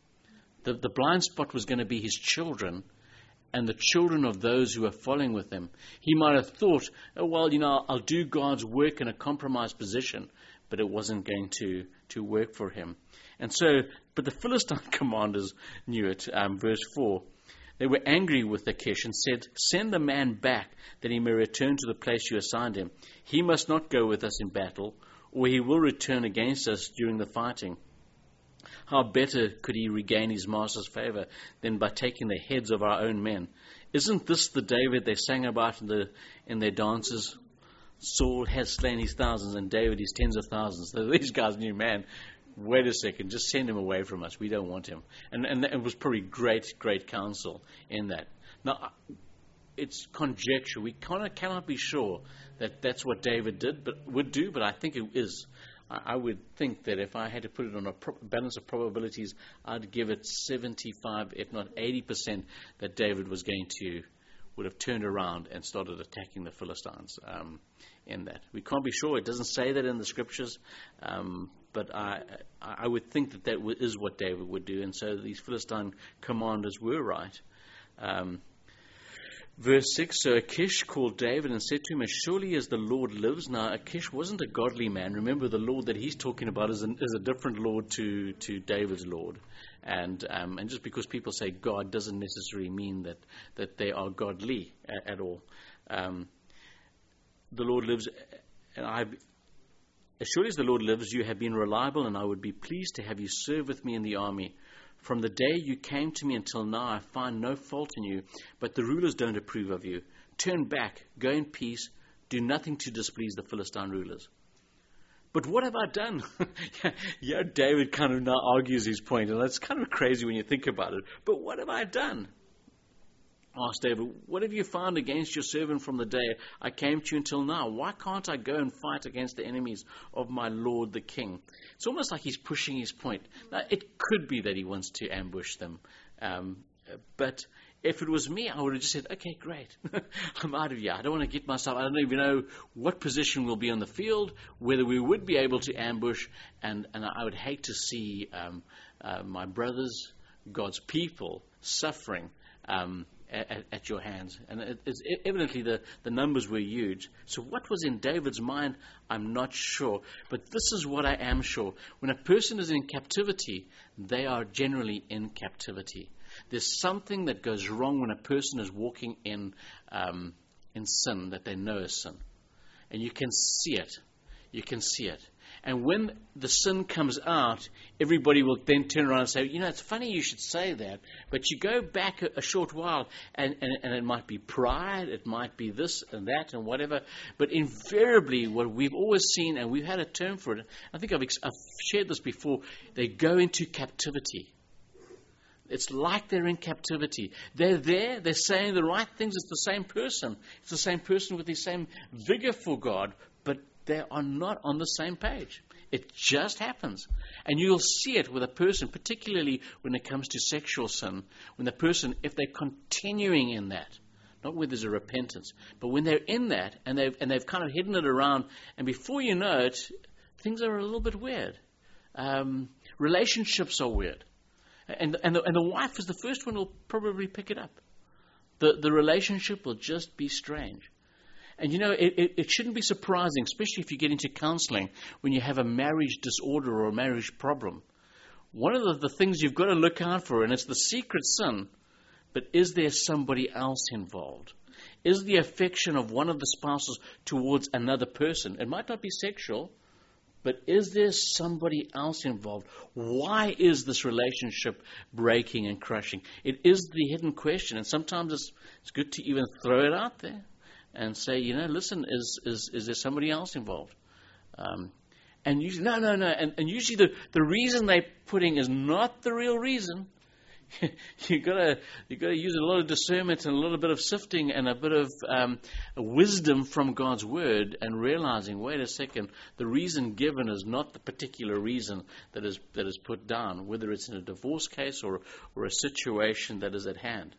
The, the blind spot was going to be his children and the children of those who are following with him. He might have thought, oh, well, you know, I'll do God's work in a compromised position, but it wasn't going to, to work for him. And so, but the Philistine commanders knew it. Um, verse four, they were angry with Achish and said, send the man back that he may return to the place you assigned him. He must not go with us in battle, or he will return against us during the fighting. How better could he regain his master's favor than by taking the heads of our own men? Isn't this the David they sang about in, the, in their dances? Saul has slain his thousands and David his tens of thousands. So these guys knew, man, wait a second, just send him away from us. We don't want him. And, and it was probably great, great counsel in that. Now, it's conjecture. We kind of cannot be sure that that's what David did, but would do, but I think it is. I, I would think that if I had to put it on a pro- balance of probabilities, I'd give it seventy-five, if not eighty percent, that David was going to, would have turned around and started attacking the Philistines um, in that. We can't be sure. It doesn't say that in the scriptures, um, but I, I would think that that is what David would do. And so these Philistine commanders were right. Um, verse six, so Achish called David and said to him, as surely as the Lord lives. Now, Achish wasn't a godly man. Remember, the Lord that he's talking about is, an, is a different Lord to, to David's Lord. And um, and just because people say God doesn't necessarily mean that, that they are godly at, at all. Um, the Lord lives, and I, as surely as the Lord lives, you have been reliable, and I would be pleased to have you serve with me in the army. From the day you came to me until now, I find no fault in you, but the rulers don't approve of you. Turn back, go in peace, do nothing to displease the Philistine rulers. But what have I done? yeah, David kind of now argues his point, and that's kind of crazy when you think about it. But what have I done? Asked David, what have you found against your servant from the day I came to you until now? Why can't I go and fight against the enemies of my lord the king? It's almost like he's pushing his point. Now, it could be that he wants to ambush them. Um, but if it was me, I would have just said, okay, great. I'm out of here. I don't want to get myself, I don't even know what position we'll be on the field, whether we would be able to ambush. And, and I would hate to see um, uh, my brothers, God's people, suffering um At, at your hands. And it, it's evidently the, the numbers were huge. So what was in David's mind, I'm not sure. But this is what I am sure. When a person is in captivity, they are generally in captivity. There's something that goes wrong when a person is walking in um, in sin that they know is sin. And you can see it. You can see it. And when the sin comes out, everybody will then turn around and say, you know, it's funny you should say that, but you go back a, a short while, and, and, and it might be pride, it might be this and that and whatever, but invariably what we've always seen, and we've had a term for it, I think I've, ex- I've shared this before, they go into captivity. It's like they're in captivity. They're there, they're saying the right things, it's the same person. It's the same person with the same vigor for God, but they are not on the same page. It just happens. And you'll see it with a person, particularly when it comes to sexual sin, when the person, if they're continuing in that, not where there's a repentance, but when they're in that and they've, and they've kind of hidden it around, and before you know it, things are a little bit weird. Um, relationships are weird. And, and, the, and the wife is the first one who will probably pick it up. The, the relationship will just be strange. And you know, it, it, it shouldn't be surprising, especially if you get into counseling, when you have a marriage disorder or a marriage problem. One of the, the things you've got to look out for, and it's the secret sin, but is there somebody else involved? Is the affection of one of the spouses towards another person? It might not be sexual, but is there somebody else involved? Why is this relationship breaking and crushing? It is the hidden question, and sometimes it's, it's good to even throw it out there and say, you know, listen, is is, is there somebody else involved? Um, and usually, no, no, no. And, and usually the, the reason they're putting is not the real reason. you gotta you gotta use a lot of discernment and a little bit of sifting and a bit of um, wisdom from God's word, and realizing, wait a second, the reason given is not the particular reason that is that is put down, whether it's in a divorce case or or a situation that is at hand.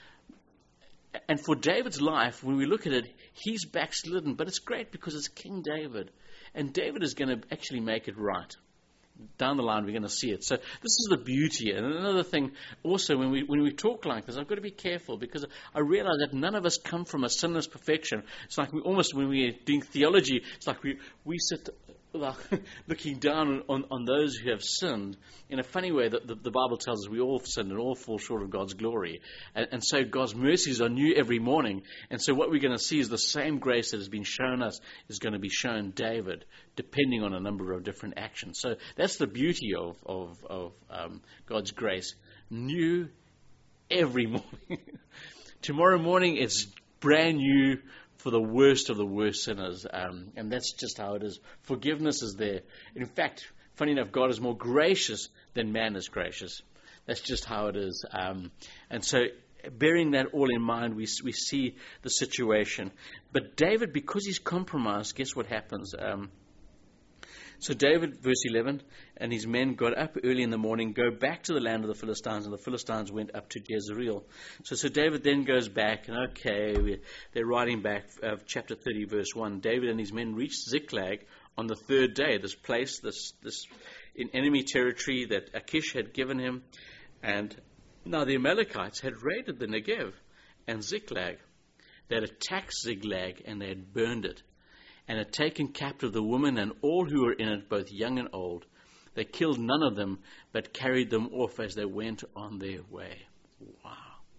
And for David's life, when we look at it, he's backslidden, but it's great because it's King David. And David is going to actually make it right. Down the line, we're going to see it. So this is the beauty. And another thing, also, when we when we talk like this, I've got to be careful, because I realize that none of us come from a sinless perfection. It's like we almost, when we're doing theology, it's like we, we sit like, looking down on, on those who have sinned. In a funny way, that the, the Bible tells us we all sin and all fall short of God's glory. And, and so God's mercies are new every morning. And so what we're going to see is the same grace that has been shown us is going to be shown David, depending on a number of different actions. So that's the beauty of, of, of um, God's grace. New every morning. Tomorrow morning, it's brand new for the worst of the worst sinners. Um, and that's just how it is. Forgiveness is there. In fact, funny enough, God is more gracious than man is gracious. That's just how it is. Um, and so bearing that all in mind, we we see the situation. But David, because he's compromised, guess what happens? Um, so David, verse eleven, and his men got up early in the morning, go back to the land of the Philistines, and the Philistines went up to Jezreel. So, so David then goes back, and okay, we, they're writing back, uh, chapter thirty, verse one. David and his men reached Ziklag on the third day, this place, this this in enemy territory that Achish had given him. And now the Amalekites had raided the Negev and Ziklag. They had attacked Ziklag, and they had burned it, and had taken captive the women and all who were in it, both young and old. They killed none of them, but carried them off as they went on their way. Wow.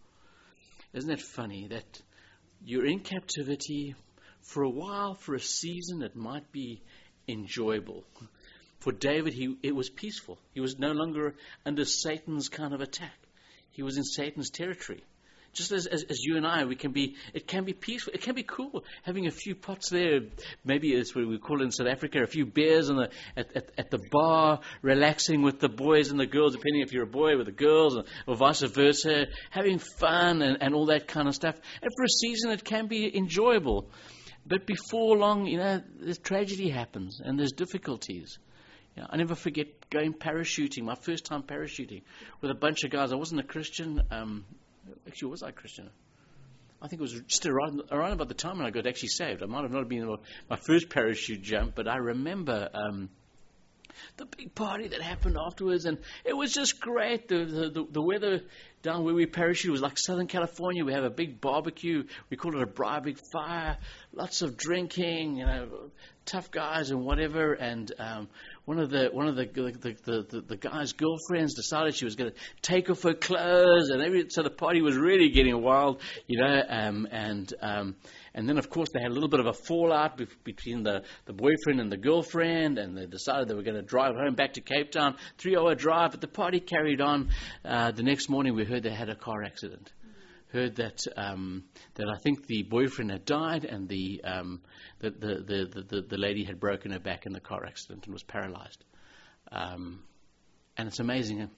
Isn't that funny that you're in captivity for a while, for a season? It might be enjoyable. For David, he it was peaceful. He was no longer under Satan's kind of attack. He was in Satan's territory. Just as, as, as you and I, we can be, it can be peaceful. It can be cool having a few pots there. Maybe it's what we call it in South Africa, a few beers on the, at, at, at the bar, relaxing with the boys and the girls, depending if you're a boy with the girls, or, or vice versa, having fun and, and all that kind of stuff. And for a season, it can be enjoyable. But before long, you know, there's tragedy happens and there's difficulties. You know, I never forget going parachuting, my first time parachuting, with a bunch of guys. I wasn't a Christian. Um, Actually, was I Christian? I think it was just around, around about the time when I got actually saved. I might have not been my first parachute jump, but I remember um, the big party that happened afterwards, and it was just great. The, the, the weather down where we parachuted was like Southern California. We have a big barbecue. We call it a braai, big fire. Lots of drinking, you know, tough guys and whatever. And um, one of the one of the the, the, the the guy's girlfriends decided she was going to take off her clothes, and every, so the party was really getting wild, you know. Um, and um, and then of course they had a little bit of a fallout be- between the, the boyfriend and the girlfriend, and they decided they were going to drive home back to Cape Town, three-hour drive. But the party carried on. Uh, the next morning we heard they had a car accident. Heard that um, that I think the boyfriend had died, and the, um, the, the, the, the the lady had broken her back in the car accident and was paralyzed. Um, and it's amazing.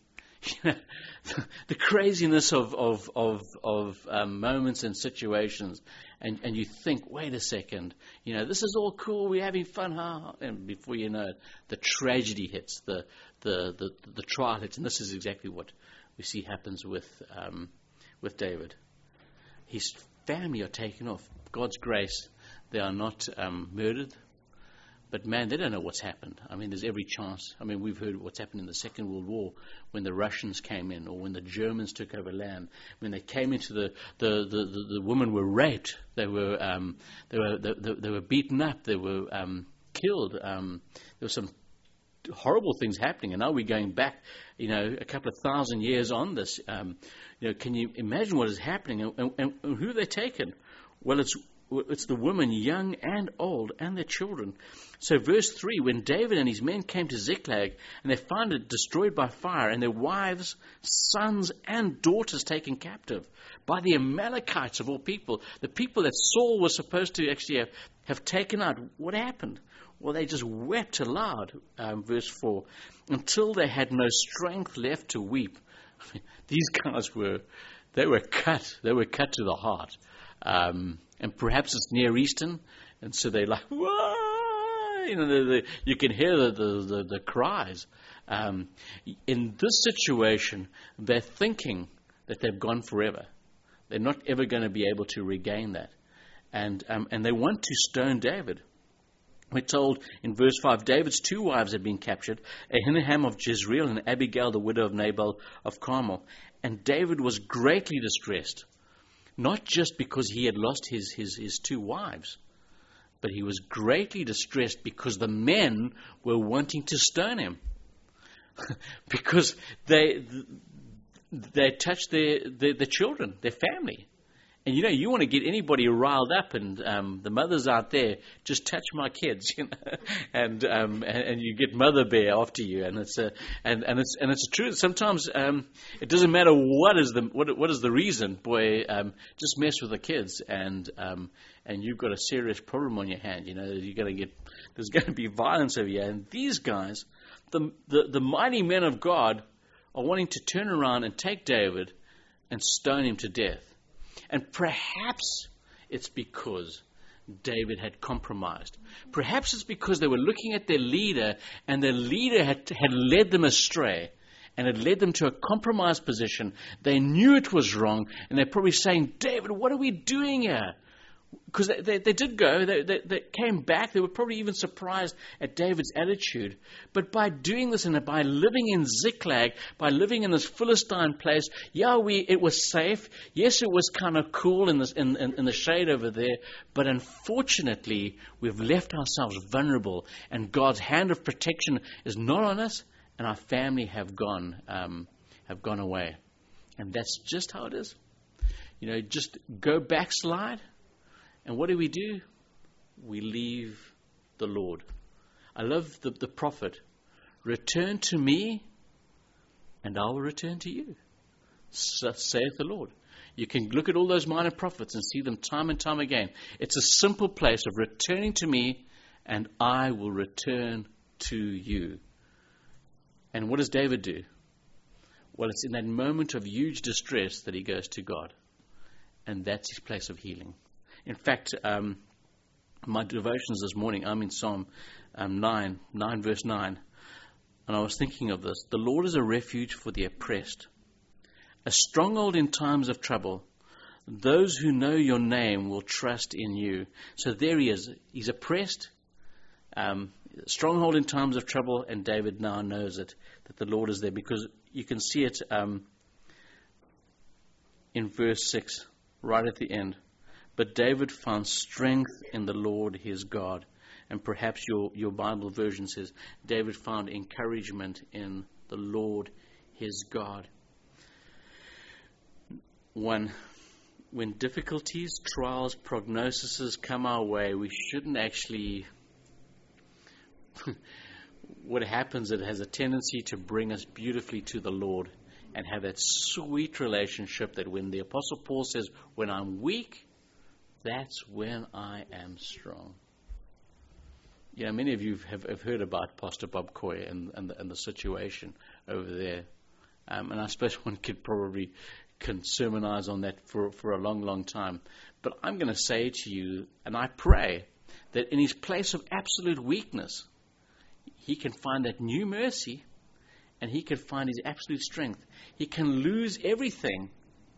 the craziness of of of, of um, moments and situations, and, and you think, wait a second, you know, this is all cool, we're having fun, ha, and before you know it, the tragedy hits, the the the, the trial hits, and this is exactly what we see happens with um, with David. His family are taken off. God's grace, they are not um, murdered. But man, they don't know what's happened. I mean, there's every chance. I mean, we've heard what's happened in the Second World War when the Russians came in, or when the Germans took over land. When they came into the the the, the, the women were raped. They were um, they were they, they, they were beaten up. They were um, killed. Um, there were some horrible things happening, and now we're going back, you know, a couple of thousand years on this. Um, you know, can you imagine what is happening? And, and, and who are they taken? Well, it's It's the women, young and old, and their children. So verse three, when David and his men came to Ziklag, and they found it destroyed by fire, and their wives, sons, and daughters taken captive by the Amalekites of all people, the people that Saul was supposed to actually have, have taken out, what happened? Well, they just wept aloud, um, verse four, until they had no strength left to weep. I mean, these guys were, they were cut. They were cut to the heart. Um, and perhaps it's Near Eastern, and so they're like, whoa! You know, the, the, you can hear the, the, the, the cries. Um, in this situation, they're thinking that they've gone forever. They're not ever going to be able to regain that. And, um, and they want to stone David. We're told in verse five, David's two wives had been captured, Ahinoam of Jezreel and Abigail, the widow of Nabal of Carmel. And David was greatly distressed, not just because he had lost his, his, his two wives, but he was greatly distressed because the men were wanting to stone him. Because they they touched their, their, their children, their family. And, you know, you want to get anybody riled up, and um, the mothers out there, just touch my kids, you know, and, um, and and you get mother bear after you, and it's a, and and it's and it's true. Sometimes um, it doesn't matter what is the what what is the reason. Boy, um, just mess with the kids, and um, and you've got a serious problem on your hand. You know, you're going to get there's going to be violence over you. And these guys, the the the mighty men of God, are wanting to turn around and take David and stone him to death. And perhaps it's because David had compromised. Perhaps it's because they were looking at their leader, and their leader had, had led them astray and had led them to a compromised position. They knew it was wrong, and they're probably saying, David, what are we doing here? Because they, they, they did go, they, they, they came back, they were probably even surprised at David's attitude. But by doing this and by living in Ziklag, by living in this Philistine place, yeah, we, it was safe. Yes, it was kind of cool in, this, in, in, in the shade over there. But unfortunately, we've left ourselves vulnerable, and God's hand of protection is not on us, and our family have gone, um, have gone away. And that's just how it is. You know, just go backslide. And what do we do? We leave the Lord. I love the, the prophet. Return to me, and I will return to you, so saith the Lord. You can look at all those minor prophets and see them time and time again. It's a simple place of returning to me, and I will return to you. And what does David do? Well, it's in that moment of huge distress that he goes to God. And that's his place of healing. In fact, um, my devotions this morning, I'm in Psalm um, nine, nine verse nine, and I was thinking of this. The Lord is a refuge for the oppressed, a stronghold in times of trouble. Those who know your name will trust in you. So there he is. He's oppressed, um, stronghold in times of trouble, and David now knows it, that the Lord is there, because you can see it um, in verse six, right at the end. But David found strength in the Lord his God. And perhaps your, your Bible version says, David found encouragement in the Lord his God. One, when difficulties, trials, prognoses come our way, we shouldn't actually... what happens, it has a tendency to bring us beautifully to the Lord and have that sweet relationship that when the Apostle Paul says, when I'm weak, that's when I am strong. You know, many of you have, have heard about Pastor Bob Coy and, and, the, and the situation over there. Um, and I suppose one could probably can sermonize on that for, for a long, long time. But I'm going to say to you, and I pray, that in his place of absolute weakness, he can find that new mercy, and he can find his absolute strength. He can lose everything,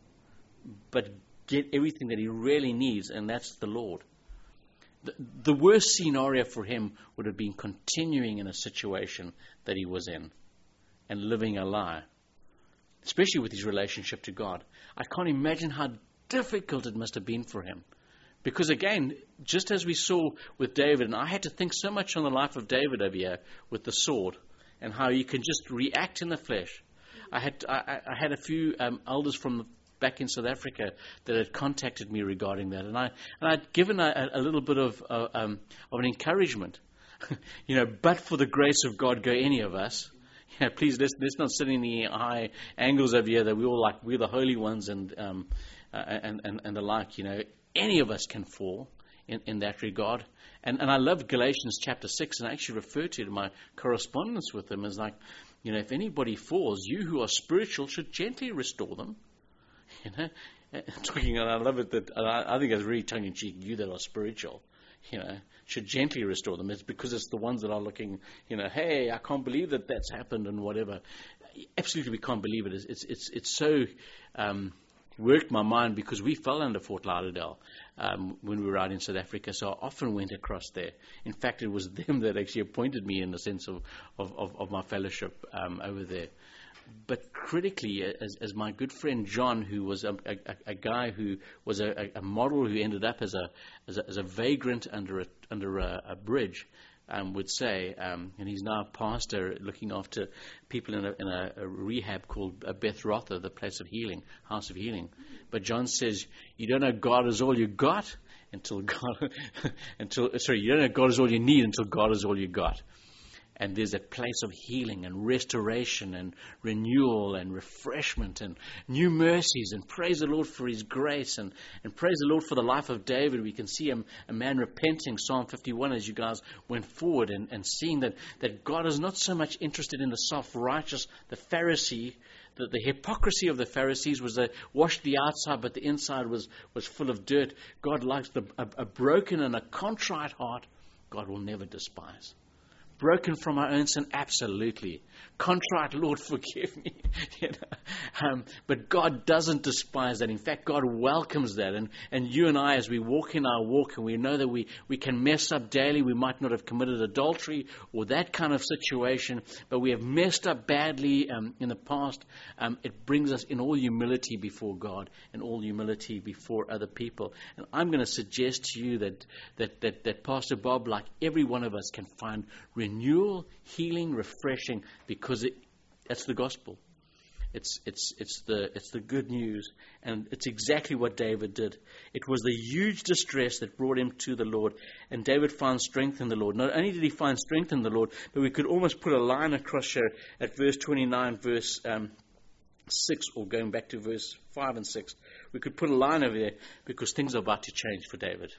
but get everything that he really needs, and that's the Lord. The, the worst scenario for him would have been continuing in a situation that he was in and living a lie, especially with his relationship to God. I can't imagine how difficult it must have been for him. Because again, just as we saw with David, and I had to think so much on the life of David over here with the sword and how he can just react in the flesh. I had I, I had a few um, elders from back in South Africa that had contacted me regarding that, and I and I'd given a, a little bit of uh, um, of an encouragement, you know. But for the grace of God, go any of us. You know, please let's let's not sit in the high angles over here that we all like we're the holy ones and um uh, and, and and the like. You know, any of us can fall in, in that regard. And and I love Galatians chapter six, and I actually refer to it in my correspondence with them as like, you know, if anybody falls, you who are spiritual should gently restore them. You know, talking, and I love it that I, I think it's really tongue in cheek. You that are spiritual, you know, should gently restore them. It's because it's the ones that are looking, you know, hey, I can't believe that that's happened and whatever. Absolutely, we can't believe it. It's it's it's, it's so um, worked my mind because we fell under Fort Lauderdale um, when we were out in South Africa. So I often went across there. In fact, it was them that actually appointed me in the sense of of, of, of my fellowship um, over there. But critically, as, as my good friend John, who was a, a, a guy who was a, a model who ended up as a as a, as a vagrant under a, under a, a bridge, um, would say, um, and he's now a pastor looking after people in a, in a, a rehab called Beth Rother, the place of healing, house of healing. But John says, you don't know God is all you got until God until sorry, you don't know God is all you need until God is all you got. And there's a place of healing and restoration and renewal and refreshment and new mercies. And praise the Lord for His grace. And, and praise the Lord for the life of David. We can see a, a man repenting, Psalm fifty-one, as you guys went forward. And, and seeing that, that God is not so much interested in the self-righteous, the Pharisee. The, the hypocrisy of the Pharisees was they washed the outside, but the inside was, was full of dirt. God likes the, a, a broken and a contrite heart. God will never despise. Broken from our own sin, absolutely. Contrite, Lord, forgive me. you know? um, but God doesn't despise that. In fact, God welcomes that. And, and you and I, as we walk in our walk, and we know that we, we can mess up daily, we might not have committed adultery or that kind of situation, but we have messed up badly um, in the past. Um, it brings us in all humility before God and all humility before other people. And I'm going to suggest to you that, that, that, that Pastor Bob, like every one of us, can find renewal, healing, refreshing, because it, that's the gospel. It's it's it's the it's the good news, and it's exactly what David did. It was the huge distress that brought him to the Lord, and David found strength in the Lord. Not only did he find strength in the Lord, but we could almost put a line across here at verse twenty-nine, verse um, six, or going back to verse five and six. We could put a line over there because things are about to change for David.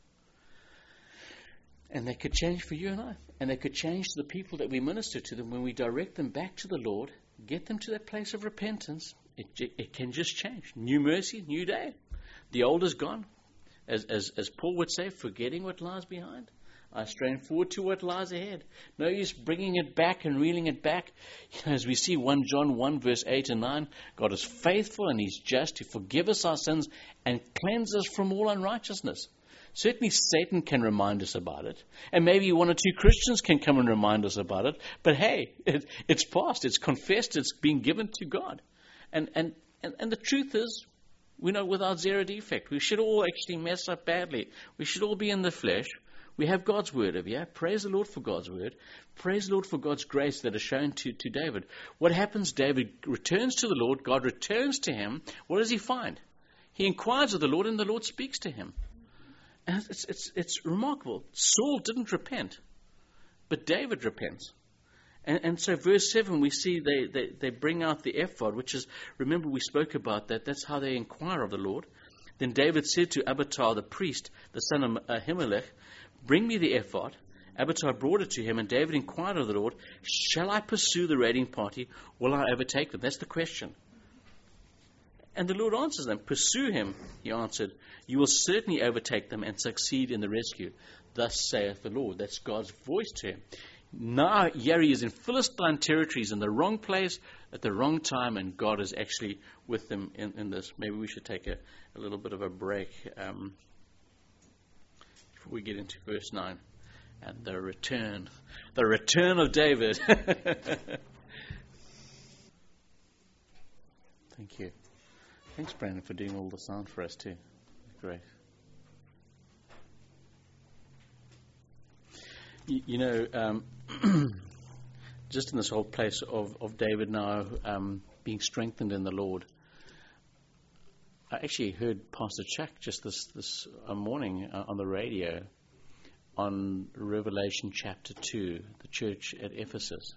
And they could change for you and I. And they could change to the people that we minister to them when we direct them back to the Lord, get them to that place of repentance. It, it can just change. New mercy, new day. The old is gone. As, as, as Paul would say, forgetting what lies behind, I strain forward to what lies ahead. No use bringing it back and reeling it back. You know, as we see First John one, verse eight and nine, God is faithful and He's just to forgive us our sins and cleanse us from all unrighteousness. Certainly Satan can remind us about it. And maybe one or two Christians can come and remind us about it. But hey, it, it's past, it's confessed, it's been given to God. And, and, and, and the truth is, we know without zero defect, we should all actually mess up badly. We should all be in the flesh. We have God's word over here. Praise the Lord for God's word. Praise the Lord for God's grace that is shown to, to David. What happens? David returns to the Lord. God returns to him. What does he find? He inquires of the Lord, and the Lord speaks to him. And it's, it's, it's remarkable. Saul didn't repent, but David repents. And, and so verse seven, we see they, they, they bring out the ephod, which is, remember we spoke about that, that's how they inquire of the Lord. Then David said to Abiathar the priest, the son of Ahimelech, bring me the ephod. Abiathar brought it to him, and David inquired of the Lord, shall I pursue the raiding party? Will I overtake them? That's the question. And the Lord answers them, pursue him, he answered. You will certainly overtake them and succeed in the rescue. Thus saith the Lord. That's God's voice to him. Now here he is in Philistine territories, in the wrong place, at the wrong time, and God is actually with them in, in this. Maybe we should take a, a little bit of a break um, before we get into verse nine. And the return, the return of David. Thank you. Thanks, Brandon, for doing all the sound for us too. Great. You, you know, um, just in this whole place of, of David now um, being strengthened in the Lord, I actually heard Pastor Chuck just this, this uh, morning uh, on the radio on Revelation chapter two, the church at Ephesus,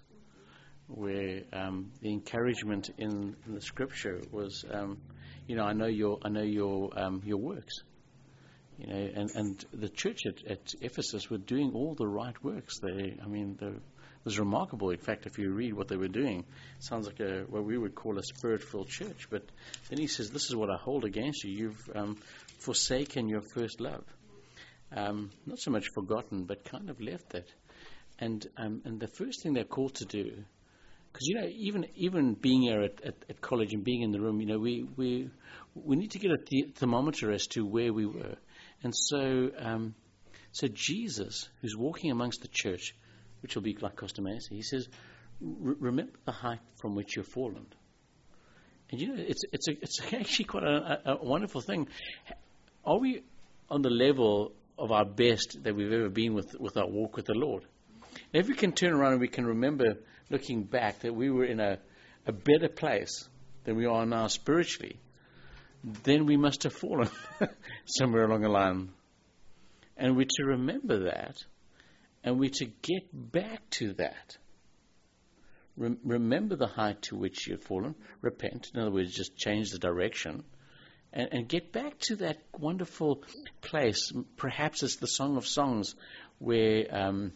where um, the encouragement in, in the scripture was, um, you know, I know your, I know your, um, your works, you know, and, and the church at, at Ephesus were doing all the right works. They, I mean, they, it was remarkable. In fact, if you read what they were doing, it sounds like a what we would call a spirit-filled church. But then he says, "This is what I hold against you: you've um, forsaken your first love." Um, not so much forgotten, but kind of left it. And um, and the first thing they're called to do, because you know, even even being here at, at, at college and being in the room, you know, we we we need to get a th- thermometer as to where we were. And so um, so Jesus, who's walking amongst the church, which will be like Costa Mesa, he says, "Remember the height from which you've fallen." And you know, it's it's a, it's actually quite a, a, a wonderful thing. Are we on the level of our best that we've ever been with, with our walk with the Lord? And if we can turn around and we can remember looking back that we were in a, a better place than we are now spiritually, then we must have fallen somewhere along the line. And we're to remember that, and we're to get back to that. Rem- remember the height to which you've fallen. Repent. In other words, just change the direction. And, and get back to that wonderful place. Perhaps it's the Song of Songs, where um,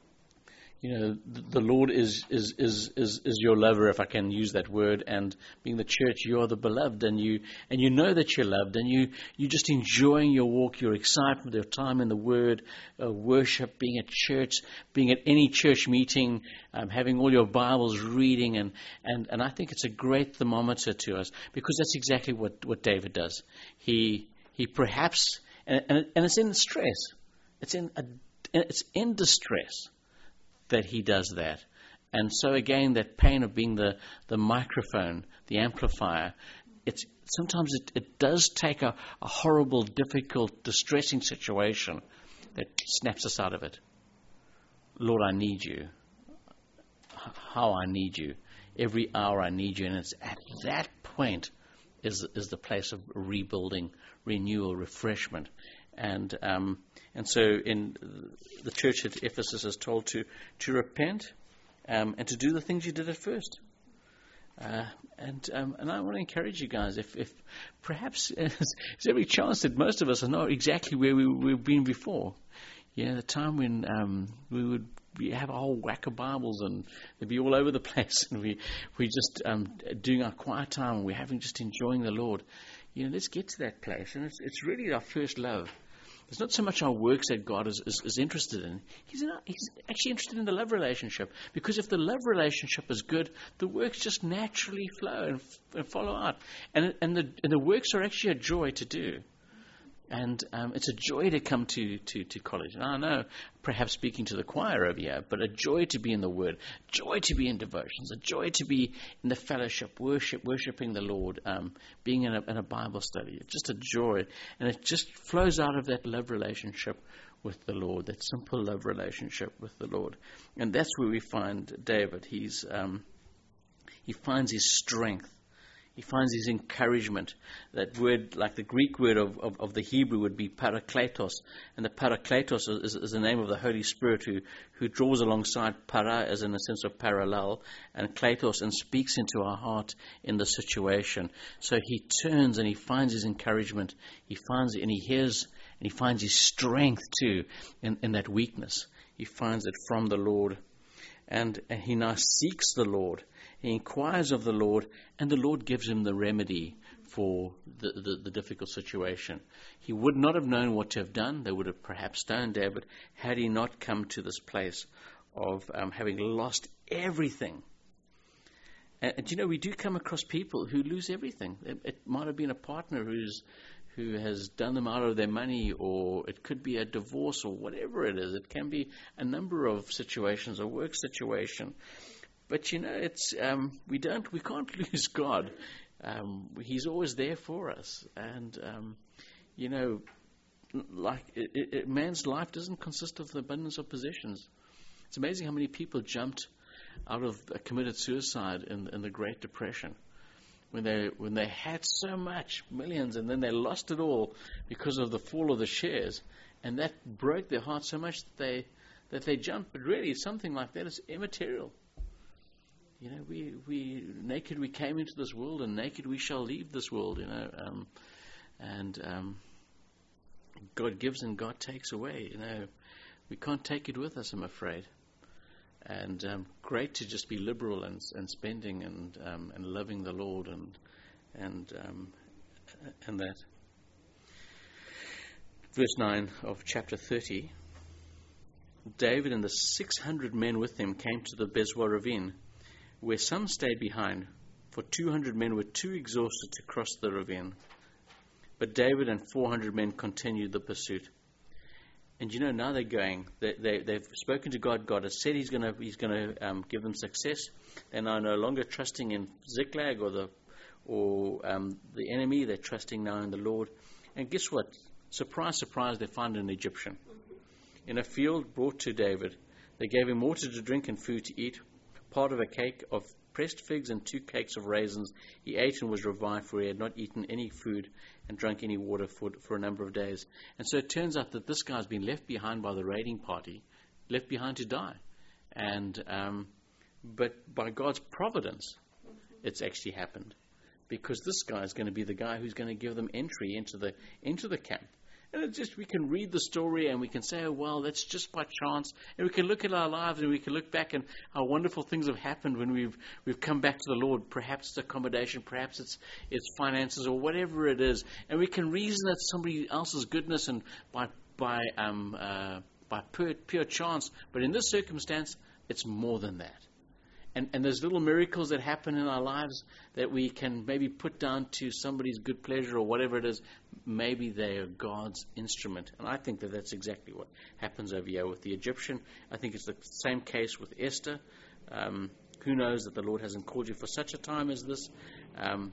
you know the, the Lord is is, is is is your lover, if I can use that word, and being the church, you are the beloved, and you and you know that you're loved, and you you're just enjoying your walk, your excitement, your time in the Word, uh, worship, being at church, being at any church meeting, um, having all your Bibles reading, and, and, and I think it's a great thermometer to us, because that's exactly what, what David does. He he perhaps and and, and it's in stress, it's in a, it's in distress that he does that. And so again, that pain of being the, the microphone, the amplifier, it's sometimes it, it does take a, a horrible, difficult, distressing situation that snaps us out of it. Lord, I need you. How I need you. Every hour I need you. And it's at that point is is the place of rebuilding, renewal, refreshment. And um, and so in the church at Ephesus is told to, to repent um, and to do the things you did at first. Uh, and um, and I want to encourage you guys, if, if perhaps there's every chance that most of us are not exactly where we, we've been before. Yeah, the time when um, we would we have a whole whack of Bibles and they'd be all over the place, and we we just um, doing our quiet time, and we're having just enjoying the Lord. You know, let's get to that place, and it's it's really our first love. It's not so much our works that God is, is, is interested in. He's, in, he's actually interested in the love relationship. Because if the love relationship is good, the works just naturally flow and, and follow out. And, and, the, and the works are actually a joy to do. And um, it's a joy to come to, to, to college. And I know, perhaps speaking to the choir over here, but a joy to be in the Word, joy to be in devotions, a joy to be in the fellowship, worship, worshiping the Lord, um, being in a, in a Bible study. It's just a joy. And it just flows out of that love relationship with the Lord, that simple love relationship with the Lord. And that's where we find David. He's um, he finds his strength. He finds his encouragement. That word, like the Greek word of, of, of the Hebrew, would be parakletos. And the parakletos is, is the name of the Holy Spirit who, who draws alongside para, as in a sense of parallel, and kletos, and speaks into our heart in the situation. So he turns and he finds his encouragement. He finds and he hears and he finds his strength too in, in that weakness. he finds it from the Lord. And, and he now seeks the Lord. He inquires of the Lord, and the Lord gives him the remedy for the, the, the difficult situation. He would not have known what to have done. They would have perhaps stoned David had he not come to this place of um, having lost everything. And, and you know, we do come across people who lose everything. It, it might have been a partner who's who has done them out of their money, or it could be a divorce, or whatever it is. It can be a number of situations, a work situation. But you know, it's um, we don't, we can't lose God. Um, he's always there for us, and um, you know, like it, it, man's life doesn't consist of the abundance of possessions. It's amazing how many people jumped out of uh, committed suicide in, in the Great Depression. When they when they had so much, millions, and then they lost it all because of the fall of the shares, and that broke their heart so much that they that they jumped. But really, something like that is immaterial. You know, we we naked we came into this world, and naked we shall leave this world. You know, um, and um, God gives and God takes away. You know, we can't take it with us, I'm afraid. And um, great to just be liberal and, and spending and um, and loving the Lord and and um, and that. Verse nine of chapter thirty. David and the six hundred men with him came to the Bezwa ravine, where some stayed behind, for two hundred men were too exhausted to cross the ravine. But David and four hundred men continued the pursuit. And you know, now they're going. They, they, they've spoken to God. God has said He's going to He's going to um, give them success. They're now no longer trusting in Ziklag or the or um, the enemy. They're trusting now in the Lord. And guess what? Surprise, surprise! They find an Egyptian in a field brought to David. They gave him water to drink and food to eat, part of a cake of pressed figs and two cakes of raisins. He ate and was revived, for he had not eaten any food and drunk any water for, for a number of days. And so it turns out that this guy's been left behind by the raiding party, left behind to die. And um, but by God's providence, it's actually happened, because this guy is going to be the guy who's going to give them entry into the into the camp. And it's just, we can read the story and we can say, oh, well, that's just by chance. And we can look at our lives and we can look back and how wonderful things have happened when we've we've come back to the Lord. Perhaps it's accommodation, perhaps it's it's finances, or whatever it is. And we can reason that somebody else's goodness and by by um uh, by pure, pure chance. But in this circumstance, it's more than that. And, and there's little miracles that happen in our lives that we can maybe put down to somebody's good pleasure or whatever it is. Maybe they are God's instrument. And I think that that's exactly what happens over here with the Egyptian. I think it's the same case with Esther. Um, who knows that the Lord hasn't called you for such a time as this? Um,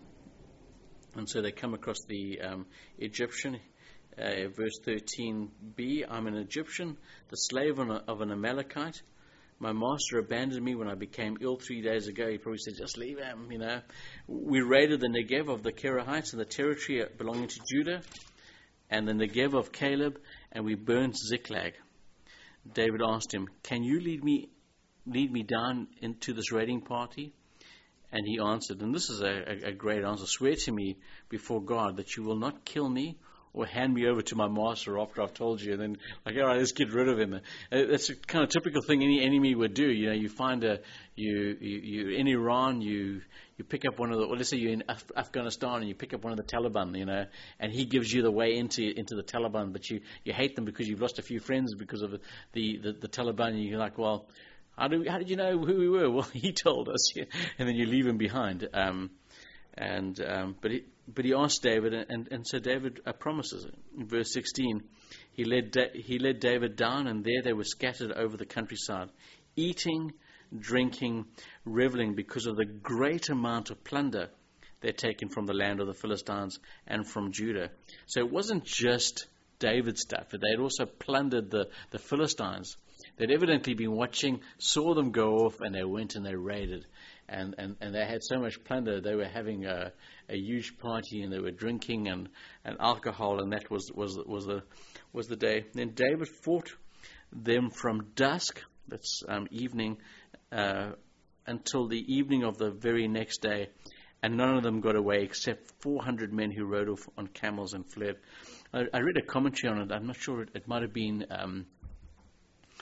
and so they come across the um, Egyptian. Uh, verse thirteen b, I'm an Egyptian, the slave of an Amalekite. My master abandoned me when I became ill three days ago. He probably said, just leave him, you know. We raided the Negev of the Kerahites and the territory belonging to Judah, and the Negev of Caleb, and we burned Ziklag. David asked him, can you lead me lead me down into this raiding party? And he answered, and this is a, a, a great answer, swear to me before God that you will not kill me or hand me over to my master after I've told you, and then, like, all right, let's get rid of him. Uh, that's a kind of typical thing any enemy would do. You know, you find a, you, you, you in Iran, you, you pick up one of the, or let's say you're in Af- Afghanistan and you pick up one of the Taliban, you know, and he gives you the way into into the Taliban, but you, you hate them because you've lost a few friends because of the, the, the Taliban, and you're like, well, how, do we, how did you know who we were? Well, he told us, yeah. And then you leave him behind. Um, and um, but he, But he asked David, and, and so David uh, promises it. In verse sixteen, he led da- he led David down, and there they were scattered over the countryside, eating, drinking, reveling, because of the great amount of plunder they'd taken from the land of the Philistines and from Judah. So it wasn't just David's stuff, but they'd also plundered the, the Philistines. They'd evidently been watching, saw them go off, and they went and they raided. And, and, and they had so much plunder, they were having a, a huge party, and they were drinking and, and alcohol, and that was was was the was the day. Then David fought them from dusk, that's um, evening, uh, until the evening of the very next day, and none of them got away except four hundred men who rode off on camels and fled. I, I read a commentary on it. I'm not sure, it, it might have been um,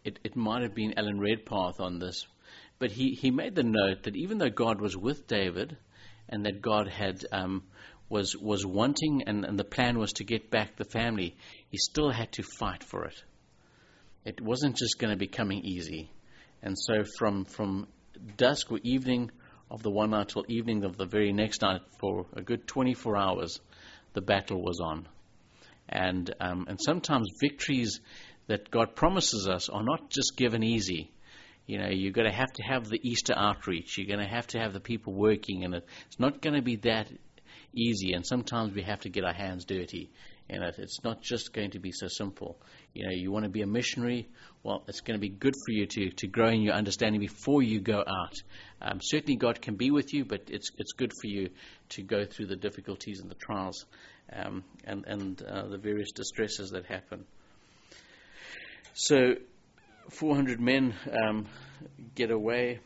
it, it might have been Alan Redpath on this, but he, he made the note that even though God was with David and that God had um, was was wanting and, and the plan was to get back the family, he still had to fight for it. It wasn't just going to be coming easy. And so from from dusk or evening of the one night till evening of the very next night, for a good twenty-four hours, the battle was on. And um, and sometimes victories that God promises us are not just given easy. You know, you're going to have to have the Easter outreach. You're going to have to have the people working, and it's not going to be that easy. And sometimes we have to get our hands dirty in it. It's not just going to be so simple. You know, you want to be a missionary, well, it's going to be good for you to, to grow in your understanding before you go out. Um, certainly God can be with you, but it's it's good for you to go through the difficulties and the trials um, and, and uh, the various distresses that happen. So four hundred men um, get away.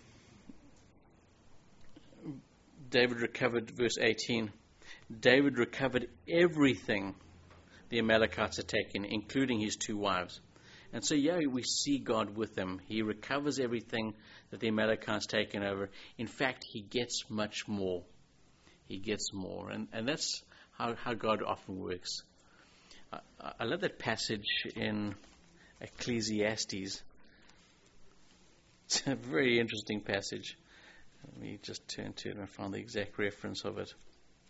David recovered, verse eighteen, David recovered everything the Amalekites had taken, including his two wives. And so, yeah, we see God with him. He recovers everything that the Amalekites taken over. In fact, he gets much more. He gets more. And, and that's how, how God often works. I, I love that passage in Ecclesiastes. It's a very interesting passage. Let me just turn to it and find the exact reference of it.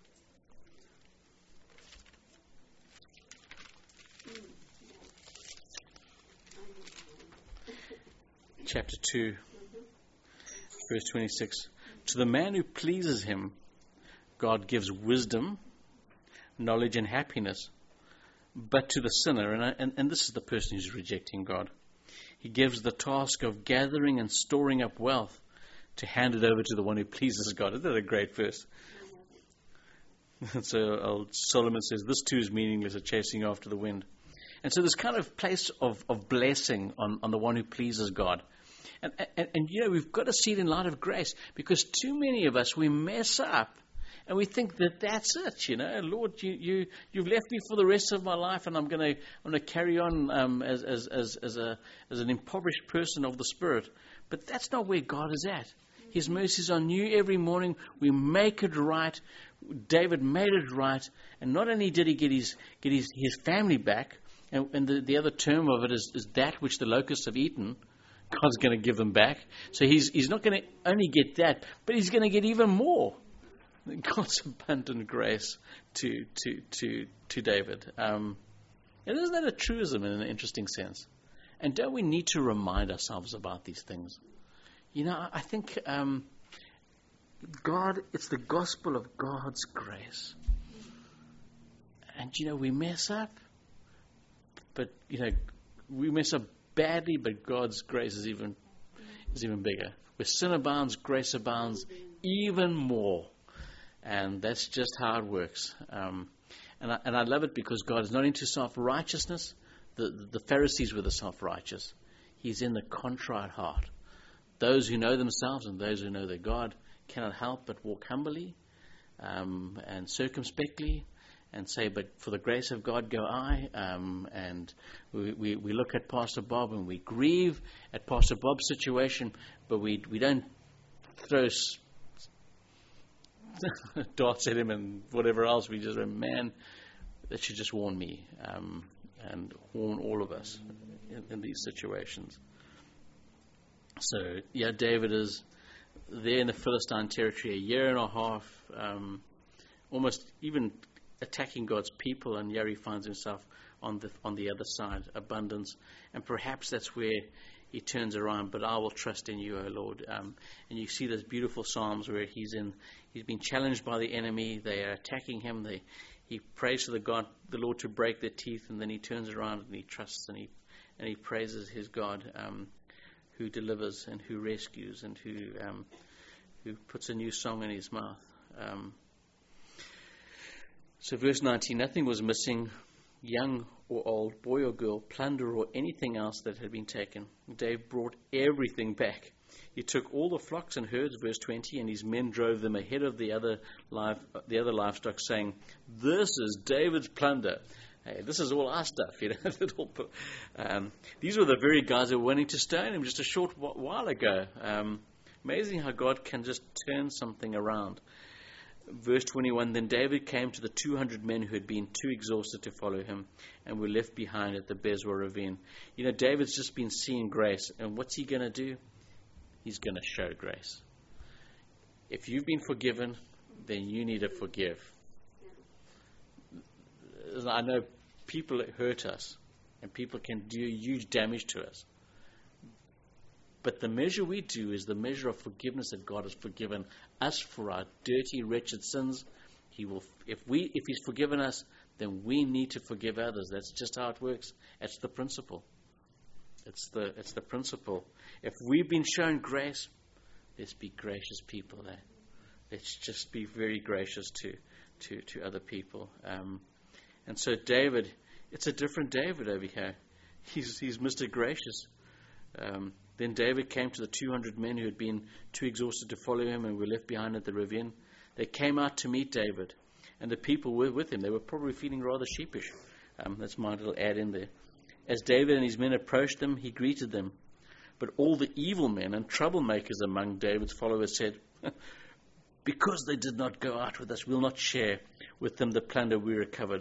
Chapter two, verse twenty-six. To the man who pleases him, God gives wisdom, knowledge, and happiness. But to the sinner, and, and, and this is the person who's rejecting God, he gives the task of gathering and storing up wealth to hand it over to the one who pleases God. Isn't that a great verse? So old Solomon says, this too is meaningless, a chasing after the wind. And so this kind of place of, of blessing on, on the one who pleases God. And, and, and, you know, we've got to see it in light of grace, because too many of us, we mess up and we think that that's it, you know. Lord, you, you, you've left me for the rest of my life, and I'm going to I'm going to carry on um, as, as, as, as, a, as an impoverished person of the Spirit. But that's not where God is at. His mercies are new every morning. We make it right. David made it right. And not only did he get his get his, his family back, and, and the, the other term of it is, is that which the locusts have eaten, God's going to give them back. So he's he's not going to only get that, but he's going to get even more. God's abundant grace to to to to David. Um, and isn't that a truism in an interesting sense? And don't we need to remind ourselves about these things? You know, I think um, God, it's the gospel of God's grace. And, you know, we mess up, but, you know, we mess up badly, but God's grace is even is even bigger. Where sin abounds, grace abounds even more. And that's just how it works. Um, and, I, and I love it because God is not into self-righteousness. The, the Pharisees were the self-righteous. He's in the contrite heart. Those who know themselves and those who know their God cannot help but walk humbly um, and circumspectly and say, but for the grace of God go I. Um, and we, we, we look at Pastor Bob and we grieve at Pastor Bob's situation, but we we don't throw s- darts at him and whatever else. We just say, man, that should just warn me um, and warn all of us in, in these situations. So, yeah, David is there in the Philistine territory a year and a half, um, almost even attacking God's people, and here he finds himself on the on the other side, abundance, and perhaps that's where he turns around. But I will trust in you, O Lord. Um, and you see those beautiful psalms where he's in, he's been challenged by the enemy. They are attacking him. They, he prays to the God, the Lord, to break their teeth, and then he turns around and he trusts and he and he praises his God, um, who delivers and who rescues and who um, who puts a new song in his mouth. Um, So verse nineteen, nothing was missing, young or old, boy or girl, plunder or anything else that had been taken. David brought everything back. He took all the flocks and herds, verse twenty, and his men drove them ahead of the other live, the other livestock, saying, "This is David's plunder." Hey, this is all our stuff, you know. um, these were the very guys who were wanting to stone him just a short while ago. Um, amazing how God can just turn something around. Verse twenty-one, then David came to the two hundred men who had been too exhausted to follow him and were left behind at the Bezor ravine. You know, David's just been seeing grace, and what's he going to do? He's going to show grace. If you've been forgiven, then you need to forgive. I know people hurt us, and people can do huge damage to us. But the measure we do is the measure of forgiveness that God has forgiven us for our dirty, wretched sins. He will, if we, if He's forgiven us, then we need to forgive others. That's just how it works. That's the principle. It's the, it's the principle. If we've been shown grace, let's be gracious people there. Let's just be very gracious to, to, to other people. Um, and so David, it's a different David over here. He's, he's Mister Gracious. Um, Then David came to the two hundred men who had been too exhausted to follow him and were left behind at the ravine. They came out to meet David, and the people were with him. They were probably feeling rather sheepish. Um, that's my little add in there. As David and his men approached them, he greeted them. But all the evil men and troublemakers among David's followers said, because they did not go out with us, we'll not share with them the plunder we recovered.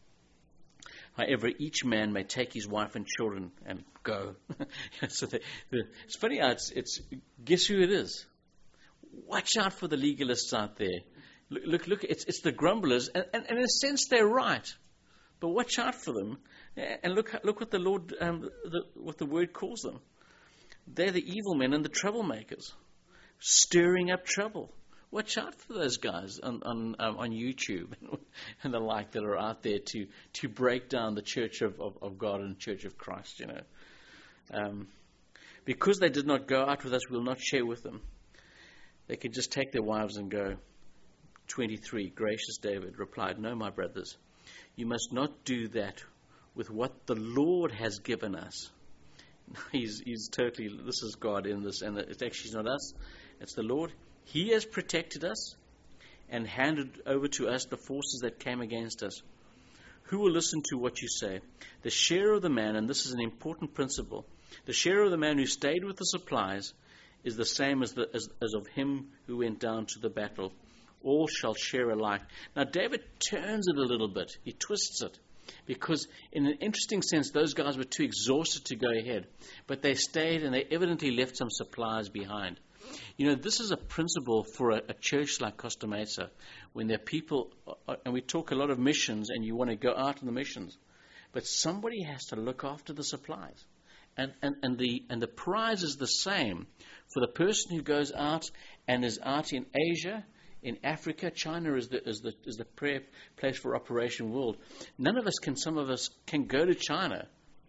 However, each man may take his wife and children and go. so the, the, it's funny how it's, it's, guess who it is? Watch out for the legalists out there. Look, look, look it's, it's the grumblers, and, and, and in a sense they're right. But watch out for them, and look, look what the Lord, um, the, what the word calls them. They're the evil men and the troublemakers, stirring up trouble. Watch out for those guys on on, um, on YouTube and the like that are out there to, to break down the church of, of, of God and church of Christ, you know. Um, because they did not go out with us, we'll not share with them. They could just take their wives and go. twenty-three, gracious David replied, no, my brothers, you must not do that with what the Lord has given us. He's, he's totally, this is God in this, and it's actually not us, it's the Lord. He has protected us and handed over to us the forces that came against us. Who will listen to what you say? The share of the man, and this is an important principle, the share of the man who stayed with the supplies is the same as, the, as, as of him who went down to the battle. All shall share alike. Now David turns it a little bit. He twists it. Because in an interesting sense, those guys were too exhausted to go ahead. But they stayed, and they evidently left some supplies behind. You know, this is a principle for a, a church like Costa Mesa, when there are people, and we talk a lot of missions, and you want to go out on the missions, but somebody has to look after the supplies. And, and, and the and the prize is the same for the person who goes out and is out in Asia, in Africa. China is the is the is the prayer place for Operation World. None of us can, some of us can go to China,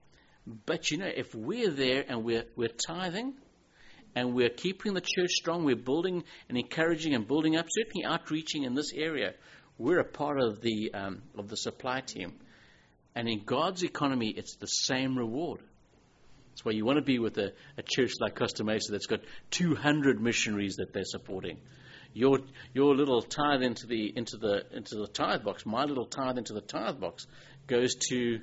but you know, if we're there and we're we're tithing, and we're keeping the church strong, we're building and encouraging and building up, certainly outreaching in this area, we're a part of the um, of the supply team. And in God's economy, it's the same reward. That's why you want to be with a, a church like Costa Mesa that's got two hundred missionaries that they're supporting. Your your little tithe into the into the into the tithe box, my little tithe into the tithe box, goes to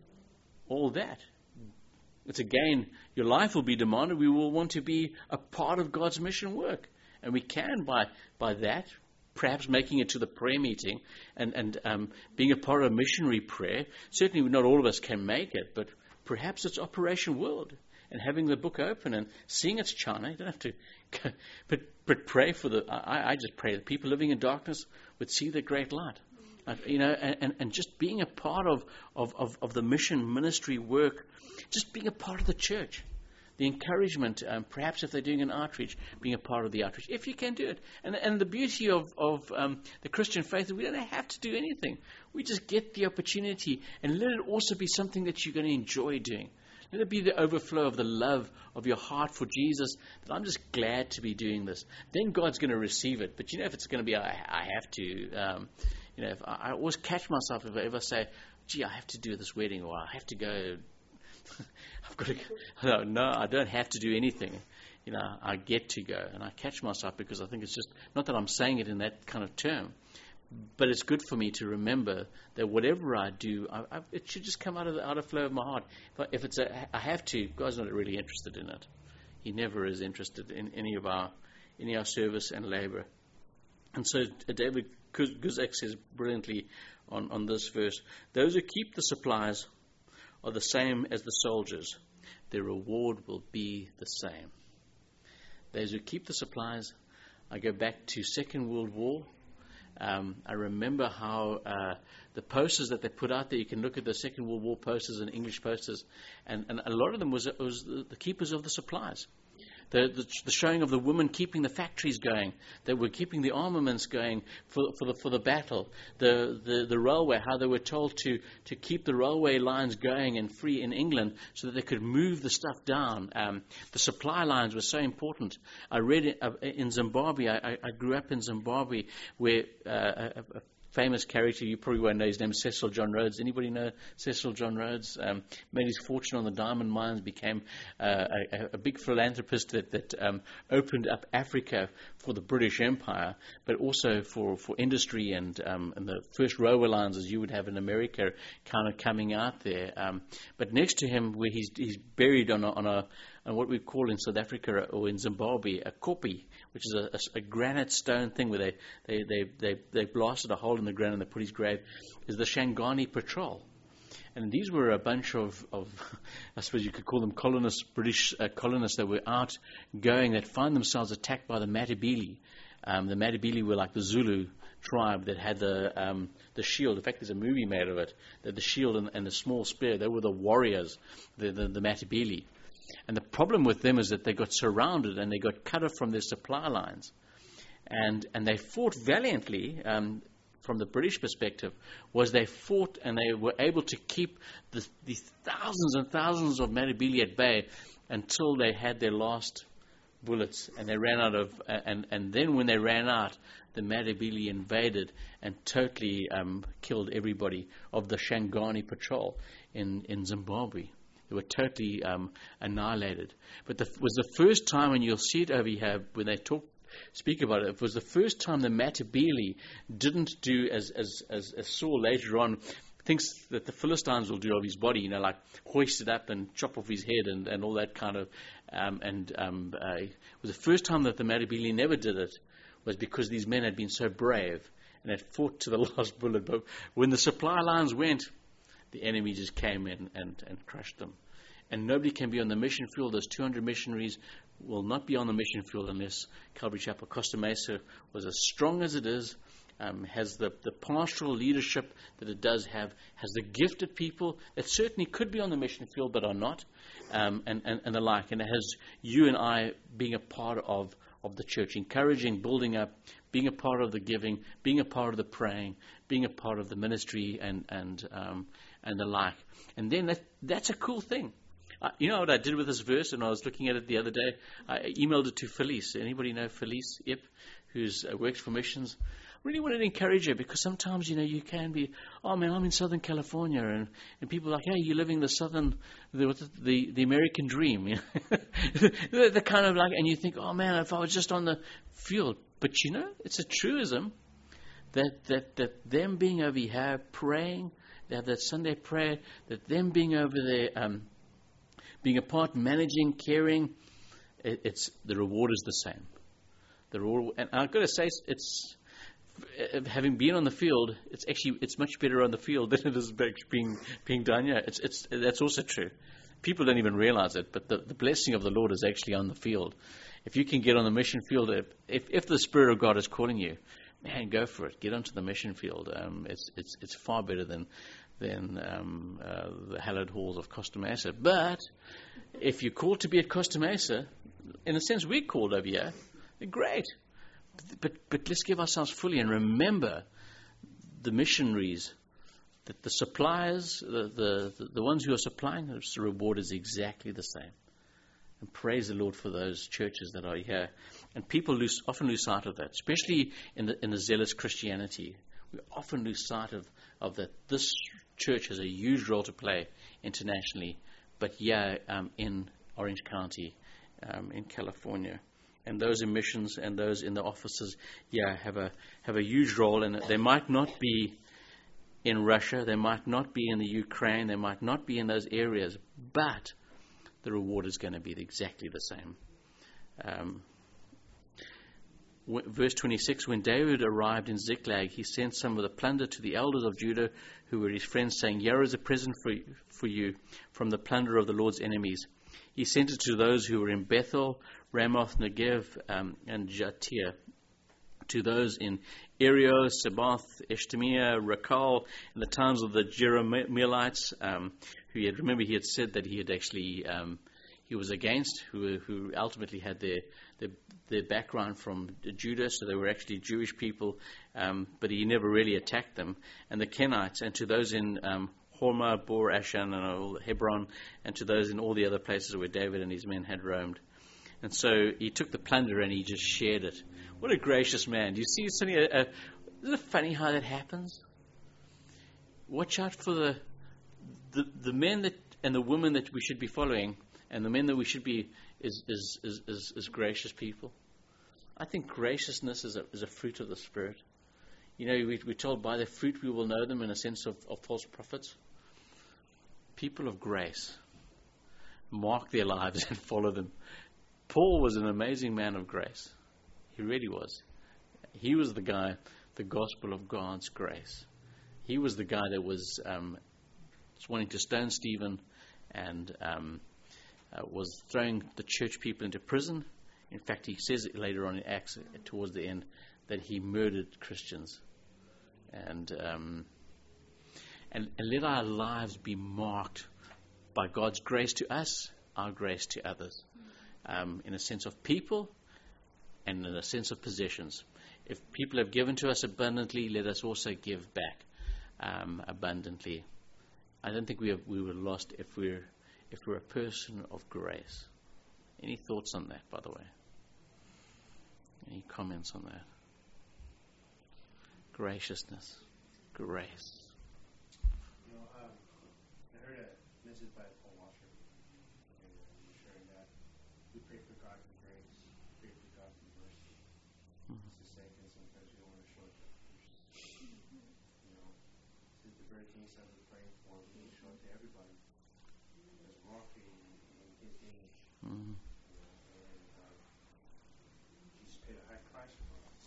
all that. It's again, your life will be demanded. We will want to be a part of God's mission work. And we can, by by that, perhaps making it to the prayer meeting and, and um, being a part of a missionary prayer. Certainly not all of us can make it, but perhaps it's Operation World and having the book open and seeing its China. You don't have to, go, but, but pray for the, I, I just pray that people living in darkness would see the great light. Uh, you know, and, and just being a part of, of, of, of the mission ministry work, just being a part of the church, the encouragement, um, perhaps if they're doing an outreach, being a part of the outreach, if you can do it. And, and the beauty of, of um, the Christian faith is we don't have to do anything. We just get the opportunity, and let it also be something that you're going to enjoy doing. Let it be the overflow of the love of your heart for Jesus, that I'm just glad to be doing this. Then God's going to receive it. But you know, if it's going to be, I, I have to, um, you know, if I, I always catch myself if I ever say, gee, I have to do this wedding, or I have to go, I've got to go. No, I don't have to do anything. You know, I get to go. And I catch myself because I think it's just, not that I'm saying it in that kind of term, but it's good for me to remember that whatever I do, I, I, it should just come out of the outer flow of my heart. If, I, if it's a, I have to, God's not really interested in it. He never is interested in any of our, any of our service and labor. And so uh, David Guzik says brilliantly on, on this verse, those who keep the supplies are the same as the soldiers. Their reward will be the same. Those who keep the supplies, I go back to Second World War. Um, I remember how uh, the posters that they put out there, you can look at the Second World War posters and English posters, and, and a lot of them was, was the, the keepers of the supplies. The, the, the showing of the women keeping the factories going, that were keeping the armaments going for, for the for the battle. The, the the railway, how they were told to to keep the railway lines going and free in England so that they could move the stuff down. Um, the supply lines were so important. I read it, uh, in Zimbabwe. I, I grew up in Zimbabwe, where uh, a, a famous character, you probably won't know his name, is Cecil John Rhodes. Anybody know Cecil John Rhodes? Um, made his fortune on the diamond mines, became uh, a, a big philanthropist that, that um, opened up Africa for the British Empire, but also for, for industry and, um, and the first railway lines, as you would have in America, kind of coming out there. Um, but next to him, where he's, he's buried on a, on a on what we call in South Africa or in Zimbabwe a kopi, which is a, a, a granite stone thing where they, they, they, they, they blasted a hole in the ground and they put his grave, is the Shangani Patrol. And these were a bunch of, of I suppose you could call them colonists, British uh, colonists that were out going, that find themselves attacked by the Matabele. Um, the Matabele were like the Zulu tribe that had the um, the shield. In fact, there's a movie made of it, that the shield and, and the small spear, they were the warriors, the, the, the Matabele. And the problem with them is that they got surrounded and they got cut off from their supply lines. And and they fought valiantly, um, from the British perspective, was they fought and they were able to keep the, the thousands and thousands of Matabele at bay until they had their last bullets and they ran out of, and, and then when they ran out, the Matabele invaded and totally um, killed everybody of the Shangani Patrol in, in Zimbabwe. They were totally um, annihilated. But it was the first time, and you'll see it over here when they talk, speak about it, it was the first time the Matabele didn't do as, as, as, as Saul later on thinks that the Philistines will do of his body, you know, like hoist it up and chop off his head and, and all that kind of, um, and um, uh, it was the first time that the Matabele never did it, was because these men had been so brave and had fought to the last bullet. But when the supply lines went, the enemy just came in and, and crushed them. And nobody can be on the mission field. Those two hundred missionaries will not be on the mission field unless Calvary Chapel Costa Mesa was as strong as it is, um, has the, the pastoral leadership that it does have, has the gifted people that certainly could be on the mission field but are not, um, and, and, and the like. And it has you and I being a part of, of the church, encouraging, building up, being a part of the giving, being a part of the praying, being a part of the ministry and and um, and the like. And then that that's a cool thing. Uh, you know what I did with this verse, and I was looking at it the other day. I emailed it to Felice. Anybody know Felice Ip, who's uh, works for missions? I really wanted to encourage her, because sometimes, you know, you can be, oh man, I'm in Southern California, and, and people are like, hey, you're living the Southern, the the, the American dream. You know? they're, they're kind of like, and you think, oh man, if I was just on the field. But you know, it's a truism that that that them being over here praying, they have that Sunday prayer, that them being over there, um, being a part, managing, caring, it, it's the reward is the same. The reward, and I've got to say, it's having been on the field, it's actually it's much better on the field than it is being being done here. It's it's that's also true. People don't even realize it, but the, the blessing of the Lord is actually on the field. If you can get on the mission field, if if, if the Spirit of God is calling you, man, go for it. Get onto the mission field. Um, it's it's it's far better than than um, uh, the hallowed halls of Costa Mesa. But if you're called to be at Costa Mesa, in a sense, we're called over here. Great, but but let's give ourselves fully and remember the missionaries, that the suppliers, the the the ones who are supplying us, the reward is exactly the same. And praise the Lord for those churches that are here. And people lose, often lose sight of that, especially in the in the zealous Christianity. We often lose sight of, of that. This church has a huge role to play internationally, but yeah, um, in Orange County, um, in California. and those in missions and those in the offices, yeah, have a have a huge role in it. They might not be in Russia, they might not be in the Ukraine, they might not be in those areas, but the reward is going to be exactly the same. Um, w- verse twenty-six, when David arrived in Ziklag, he sent some of the plunder to the elders of Judah, who were his friends, saying, "Here is a present for, for you from the plunder of the Lord's enemies." He sent it to those who were in Bethel, Ramoth, Negev, um, and Jatir, to those in Erio, Sabath, Eshtemiah, Rakal, in the towns of the Jerahmeelites, um, who he had, remember he had said that he had actually, um, he was against, who who ultimately had their, their, their background from Judah, so they were actually Jewish people, um, but he never really attacked them, and the Kenites, and to those in um, Hormah, Bor, Ashan, and all Hebron, and to those in all the other places where David and his men had roamed. And so he took the plunder and he just shared it. What a gracious man. Do you see something? A, a, isn't it funny how that happens? Watch out for the, the the men that and the women that we should be following, and the men that we should be is is is, is, is gracious people. I think graciousness is a is a fruit of the Spirit. You know, we, we're told by their fruit we will know them, in a sense of, of false prophets. People of grace, mark their lives and follow them. Paul was an amazing man of grace. He really was. He was the guy, the gospel of God's grace. He was the guy that was um, just wanting to stone Stephen and um, uh, was throwing the church people into prison. In fact, he says it later on in Acts, towards the end, that he murdered Christians. And, um, and, and let our lives be marked by God's grace to us, our grace to others, um, in a sense of people and in a sense of possessions. If people have given to us abundantly, let us also give back um, abundantly. I don't think we have, we were lost if we're if we're a person of grace. Any thoughts on that, by the way? Any comments on that? Graciousness, grace. You know, um, I heard a message by Paul Washer, and uh, he was sharing that we pray for God's grace, pray for God's mercy. Mm-hmm. It's the same thing. Sometimes we don't want to show it to others. You know, since the very things that we're praying for, we need to show it to everybody as walking in His image. Mm-hmm. You know, and uh, Jesus paid a high price for us.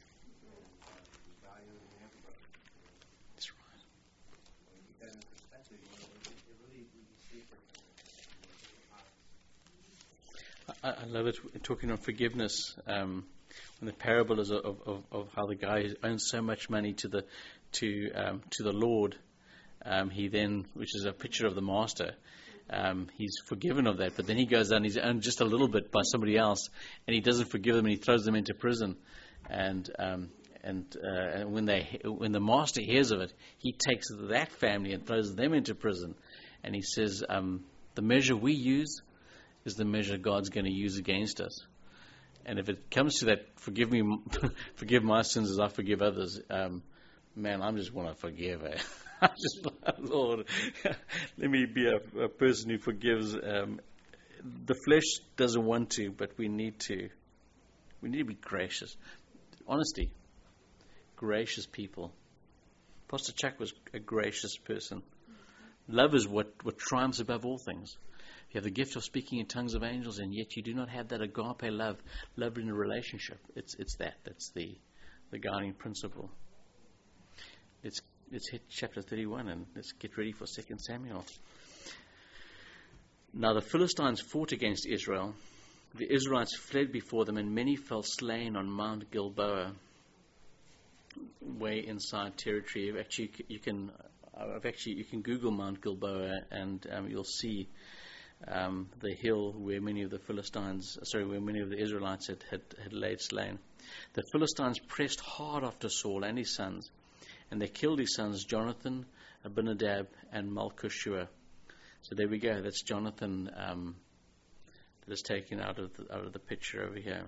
That's right. When you keep that in perspective, you know, it, it really you see it. I, I love it. Talking on forgiveness, um, when the parable is of, of, of how the guy owns so much money to the to um, to the Lord, um, he then, which is a picture of the master, um, he's forgiven of that, but then he goes down, he's owned just a little bit by somebody else, and he doesn't forgive them, and he throws them into prison, and um, and, uh, and when they when the master hears of it, he takes that family and throws them into prison, and he says, um, the measure we use is the measure God's going to use against us. And if it comes to that, forgive me, forgive my sins as I forgive others, um, man, I just want to forgive. Eh? I just, Lord, let me be a, a person who forgives. Um, the flesh doesn't want to, but we need to. We need to be gracious. Honesty, gracious people. Pastor Chuck was a gracious person. Love is what, what triumphs above all things. You have the gift of speaking in tongues of angels, and yet you do not have that agape love, love in a relationship. It's it's that. That's the the guiding principle. Let's let's hit chapter thirty-one and let's get ready for Second Samuel. Now the Philistines fought against Israel. The Israelites fled before them, and many fell slain on Mount Gilboa, way inside territory. Actually, you can I've actually you can Google Mount Gilboa, and um, you'll see. Um, the hill where many of the Philistines, sorry, where many of the Israelites had, had, had laid slain. The Philistines pressed hard after Saul and his sons, and they killed his sons Jonathan, Abinadab, and Malchishua. So there we go. That's Jonathan um, that is taken out of the, out of the picture over here.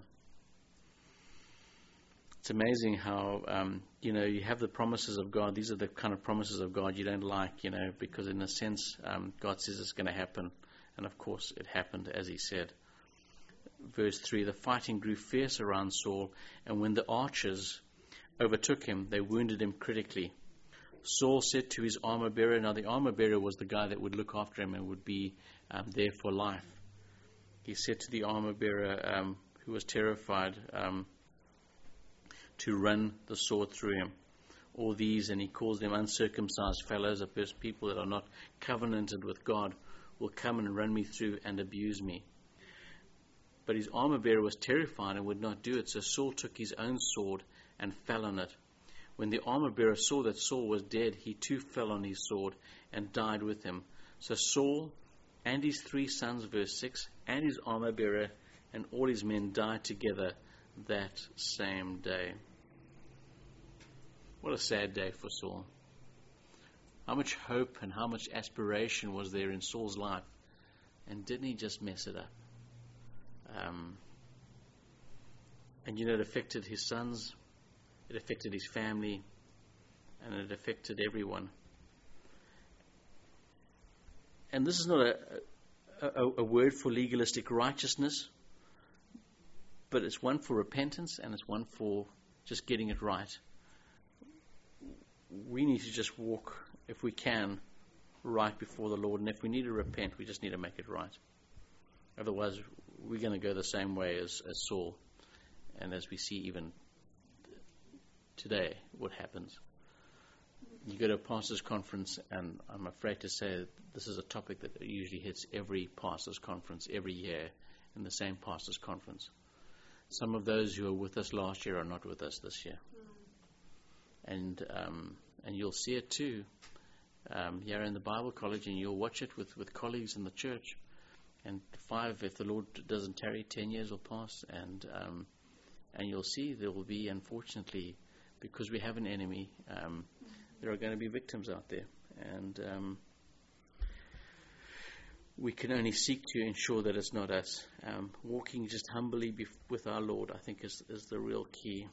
It's amazing how um, you know you have the promises of God. These are the kind of promises of God you don't like, you know, because in a sense um, God says it's going to happen. And of course, it happened as he said. verse three, the fighting grew fierce around Saul, and when the archers overtook him, they wounded him critically. Saul said to his armor bearer, now the armor bearer was the guy that would look after him and would be um, there for life. He said to the armor bearer, um, who was terrified, um, to run the sword through him. All these, and he calls them uncircumcised fellows, of those people that are not covenanted with God, will come and run me through and abuse me. But his armor bearer was terrified and would not do it, so Saul took his own sword and fell on it. When the armor bearer saw that Saul was dead, he too fell on his sword and died with him. So Saul and his three sons, verse six, and his armor bearer and all his men died together that same day. What a sad day for Saul. How much hope and how much aspiration was there in Saul's life, and didn't he just mess it up? Um, and you know, it affected his sons, it affected his family, and it affected everyone. And this is not a, a, a word for legalistic righteousness, but it's one for repentance, and it's one for just getting it right. We need to just walk, if we can, right before the Lord. And if we need to repent, we just need to make it right. Otherwise, we're going to go the same way as, as Saul. And as we see even today, what happens. You go to a pastor's conference, and I'm afraid to say that this is a topic that usually hits every pastor's conference every year in the same pastor's conference. Some of those who were with us last year are not with us this year. And um, and you'll see it too um, here in the Bible college, and you'll watch it with, with colleagues in the church. And five, if the Lord doesn't tarry, ten years will pass, and um, and you'll see there will be, unfortunately, because we have an enemy, um, there are going to be victims out there, and um, we can only seek to ensure that it's not us. Um, walking just humbly bef- with our Lord, I think, is is the real key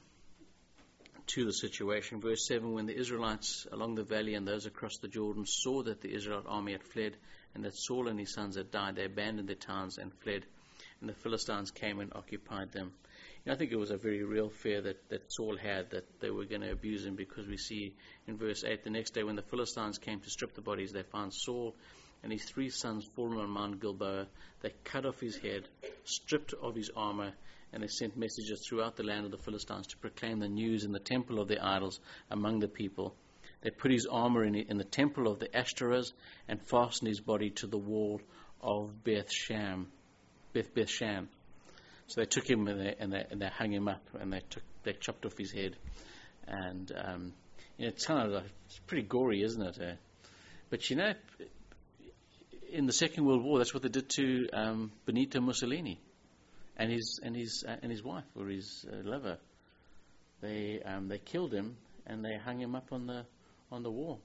to the situation. Verse seven, when the Israelites along the valley and those across the Jordan saw that the Israelite army had fled and that Saul and his sons had died, they abandoned their towns and fled, and the Philistines came and occupied them. You know, I think it was a very real fear that, that Saul had, that they were going to abuse him, because we see in verse eight, the next day when the Philistines came to strip the bodies, they found Saul and his three sons fallen on Mount Gilboa. They cut off his head, stripped of his armor, and they sent messages throughout the land of the Philistines to proclaim the news in the temple of their idols among the people. They put his armor in, in the temple of the Ashtoreths and fastened his body to the wall of Beth Shan. Beth Beth Shan. So they took him and they, and they, and they hung him up, and they took they chopped off his head. And um, you know, it's kind of it's pretty gory, isn't it? Uh, but you know, in the Second World War, that's what they did to um, Benito Mussolini. And his and his uh, and his wife, or his uh, lover, they um, they killed him and they hung him up on the on the wall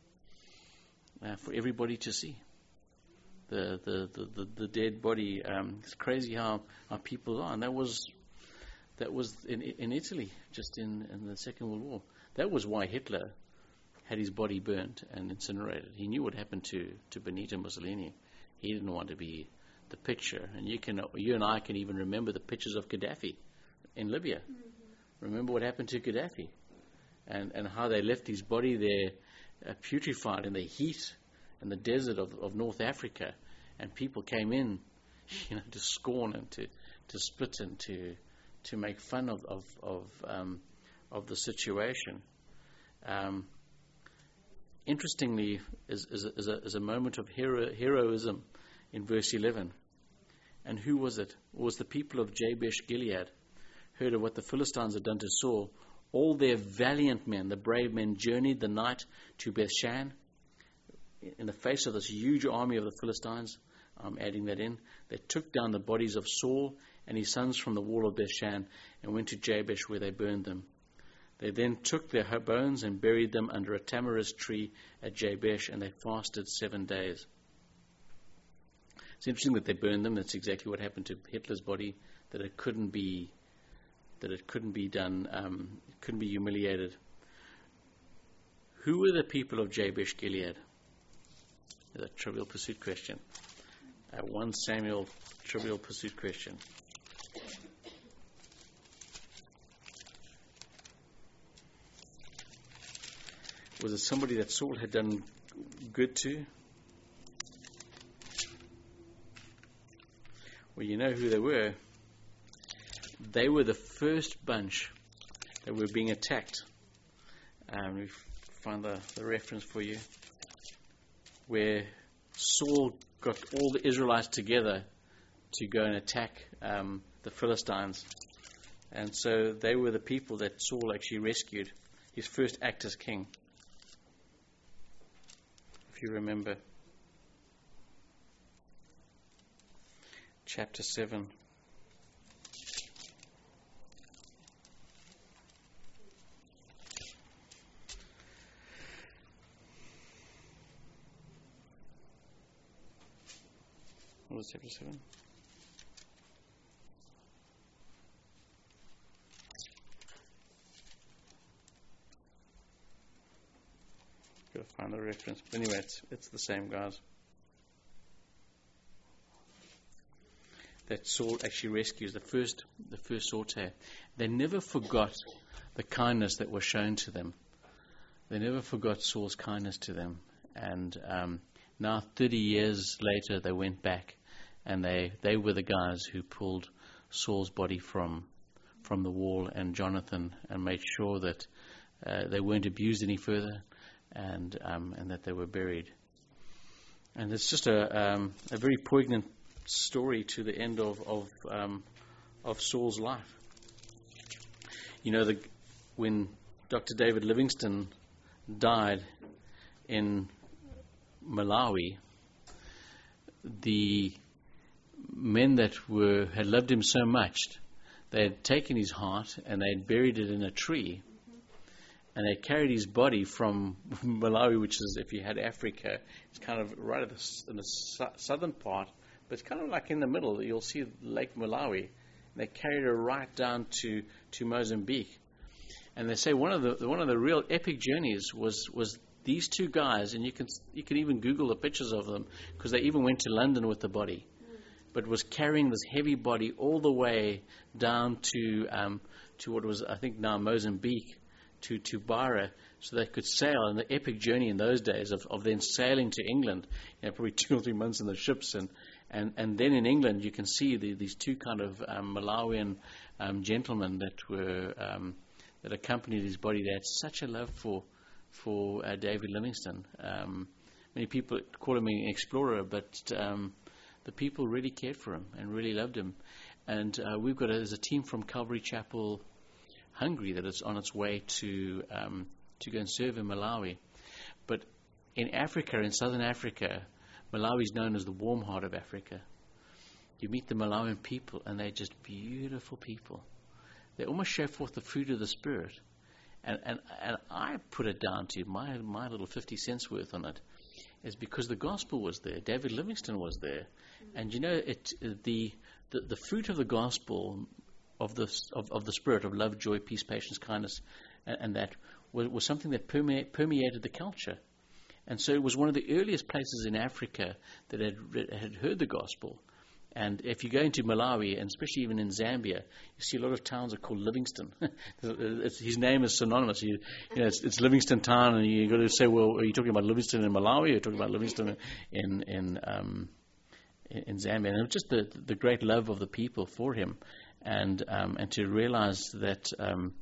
uh, for everybody to see. The the, the, the, the dead body. Um, it's crazy how, how people are, and that was that was in in Italy, just in, in the Second World War. That was why Hitler had his body burnt and incinerated. He knew what happened to, to Benito Mussolini. He didn't want to be the picture, and you can, you and I can even remember the pictures of Gaddafi in Libya. Mm-hmm. Remember what happened to Gaddafi, and and how they left his body there, uh, putrefied in the heat in the desert of, of North Africa, and people came in, you know, to scorn and to, to spit and to to make fun of of of, um, of the situation. Um, interestingly, is is a, is a, is a moment of hero, heroism in verse eleven. And who was it? It was the people of Jabesh Gilead, heard of what the Philistines had done to Saul. All their valiant men, the brave men, journeyed the night to Bethshan. In the face of this huge army of the Philistines, I'm adding that in, they took down the bodies of Saul and his sons from the wall of Bethshan and went to Jabesh, where they burned them. They then took their bones and buried them under a tamarisk tree at Jabesh, and they fasted seven days. It's interesting that they burned them. That's exactly what happened to Hitler's body, that it couldn't be that it couldn't be done, um, it couldn't be humiliated. Who were the people of Jabesh Gilead? There's a Trivial Pursuit question. Uh, one Samuel Trivial Pursuit question. Was it somebody that Saul had done good to? Well, you know who they were. They were the first bunch that were being attacked. Um, we find the, the reference for you, where Saul got all the Israelites together to go and attack um, the Philistines. And so they were the people that Saul actually rescued, his first act as king. If you remember. Chapter seven. What was chapter seven? Got to find the reference. But anyway, it's, it's the same guys. That Saul actually rescues the first, the first sortie. They never forgot the kindness that was shown to them. They never forgot Saul's kindness to them. And um, now, thirty years later, they went back, and they, they were the guys who pulled Saul's body from from the wall, and Jonathan, and made sure that uh, they weren't abused any further, and um, and that they were buried. And it's just a um, a very poignant story to the end of of um, of Saul's life. You know, the, when Doctor David Livingstone died in Malawi, the men that were had loved him so much, they had taken his heart and they had buried it in a tree, and they carried his body from Malawi, which is, if you had Africa, it's kind of right at the, in the su- southern part, but it's kind of like in the middle. You'll see Lake Malawi. And they carried it right down to, to Mozambique. And they say one of the one of the real epic journeys was was these two guys, and you can you can even Google the pictures of them, because they even went to London with the body, but was carrying this heavy body all the way down to um, to what was, I think, now Mozambique, to to Beira, so they could sail. And the epic journey in those days of, of then sailing to England, you know, probably two or three months in the ships, and and, and then in England you can see the, these two kind of um, Malawian um, gentlemen that were um, that accompanied his body. They had such a love for for uh, David Livingstone. Um, many people call him an explorer, but um, the people really cared for him and really loved him. And uh, we've got a, there's a team from Calvary Chapel, Hungary, that is on its way to um, to go and serve in Malawi. But in Africa, in southern Africa, Malawi is known as the warm heart of Africa. You meet the Malawian people, and they're just beautiful people. They almost show forth the fruit of the Spirit. And, and and I put it down to my my little fifty cents worth on it, is because the gospel was there. David Livingstone was there, mm-hmm. and you know it the, the the fruit of the gospel of the of, of the Spirit of love, joy, peace, patience, kindness, and, and that was, was something that permeate, permeated the culture, and so it was one of the earliest places in Africa that had had heard the gospel. And if you go into Malawi, and especially even in Zambia, you see a lot of towns are called Livingstone. it's, his name is synonymous. You, you know, it's, it's Livingstone Town, and you got to say, well, are you talking about Livingstone in Malawi? Or are you talking about Livingstone in in um, in Zambia? And it was just the the great love of the people for him, and um, and to realize that um,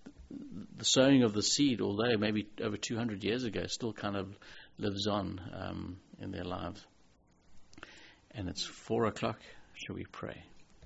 the sowing of the seed, although maybe over two hundred years ago, still kind of lives on um, in their lives. And it's four o'clock. Shall we pray?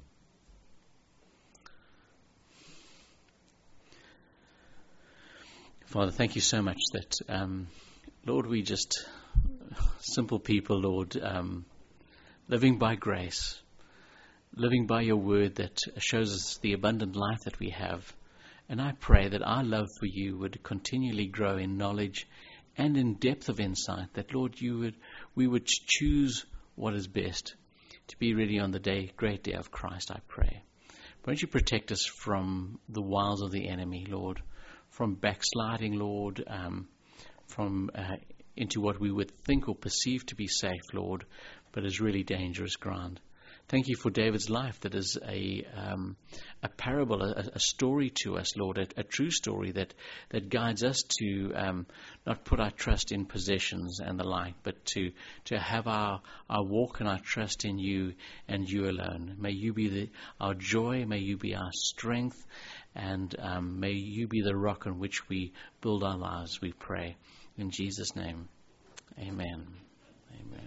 Father, thank you so much that, um, Lord, we just, simple people, Lord, um, living by grace, living by your word that shows us the abundant life that we have. And I pray that our love for you would continually grow in knowledge and in depth of insight, that, Lord, you would, we would choose what is best to be ready on the day, great day of Christ, I pray. Won't you protect us from the wiles of the enemy, Lord, from backsliding, Lord, um, from uh, into what we would think or perceive to be safe, Lord, but is really dangerous ground. Thank you for David's life that is a um, a parable, a, a story to us, Lord, a, a true story that, that guides us to um, not put our trust in possessions and the like, but to, to have our, our walk and our trust in you and you alone. May you be the, our joy, may you be our strength, and um, may you be the rock on which we build our lives, we pray. In Jesus' name, amen. Amen.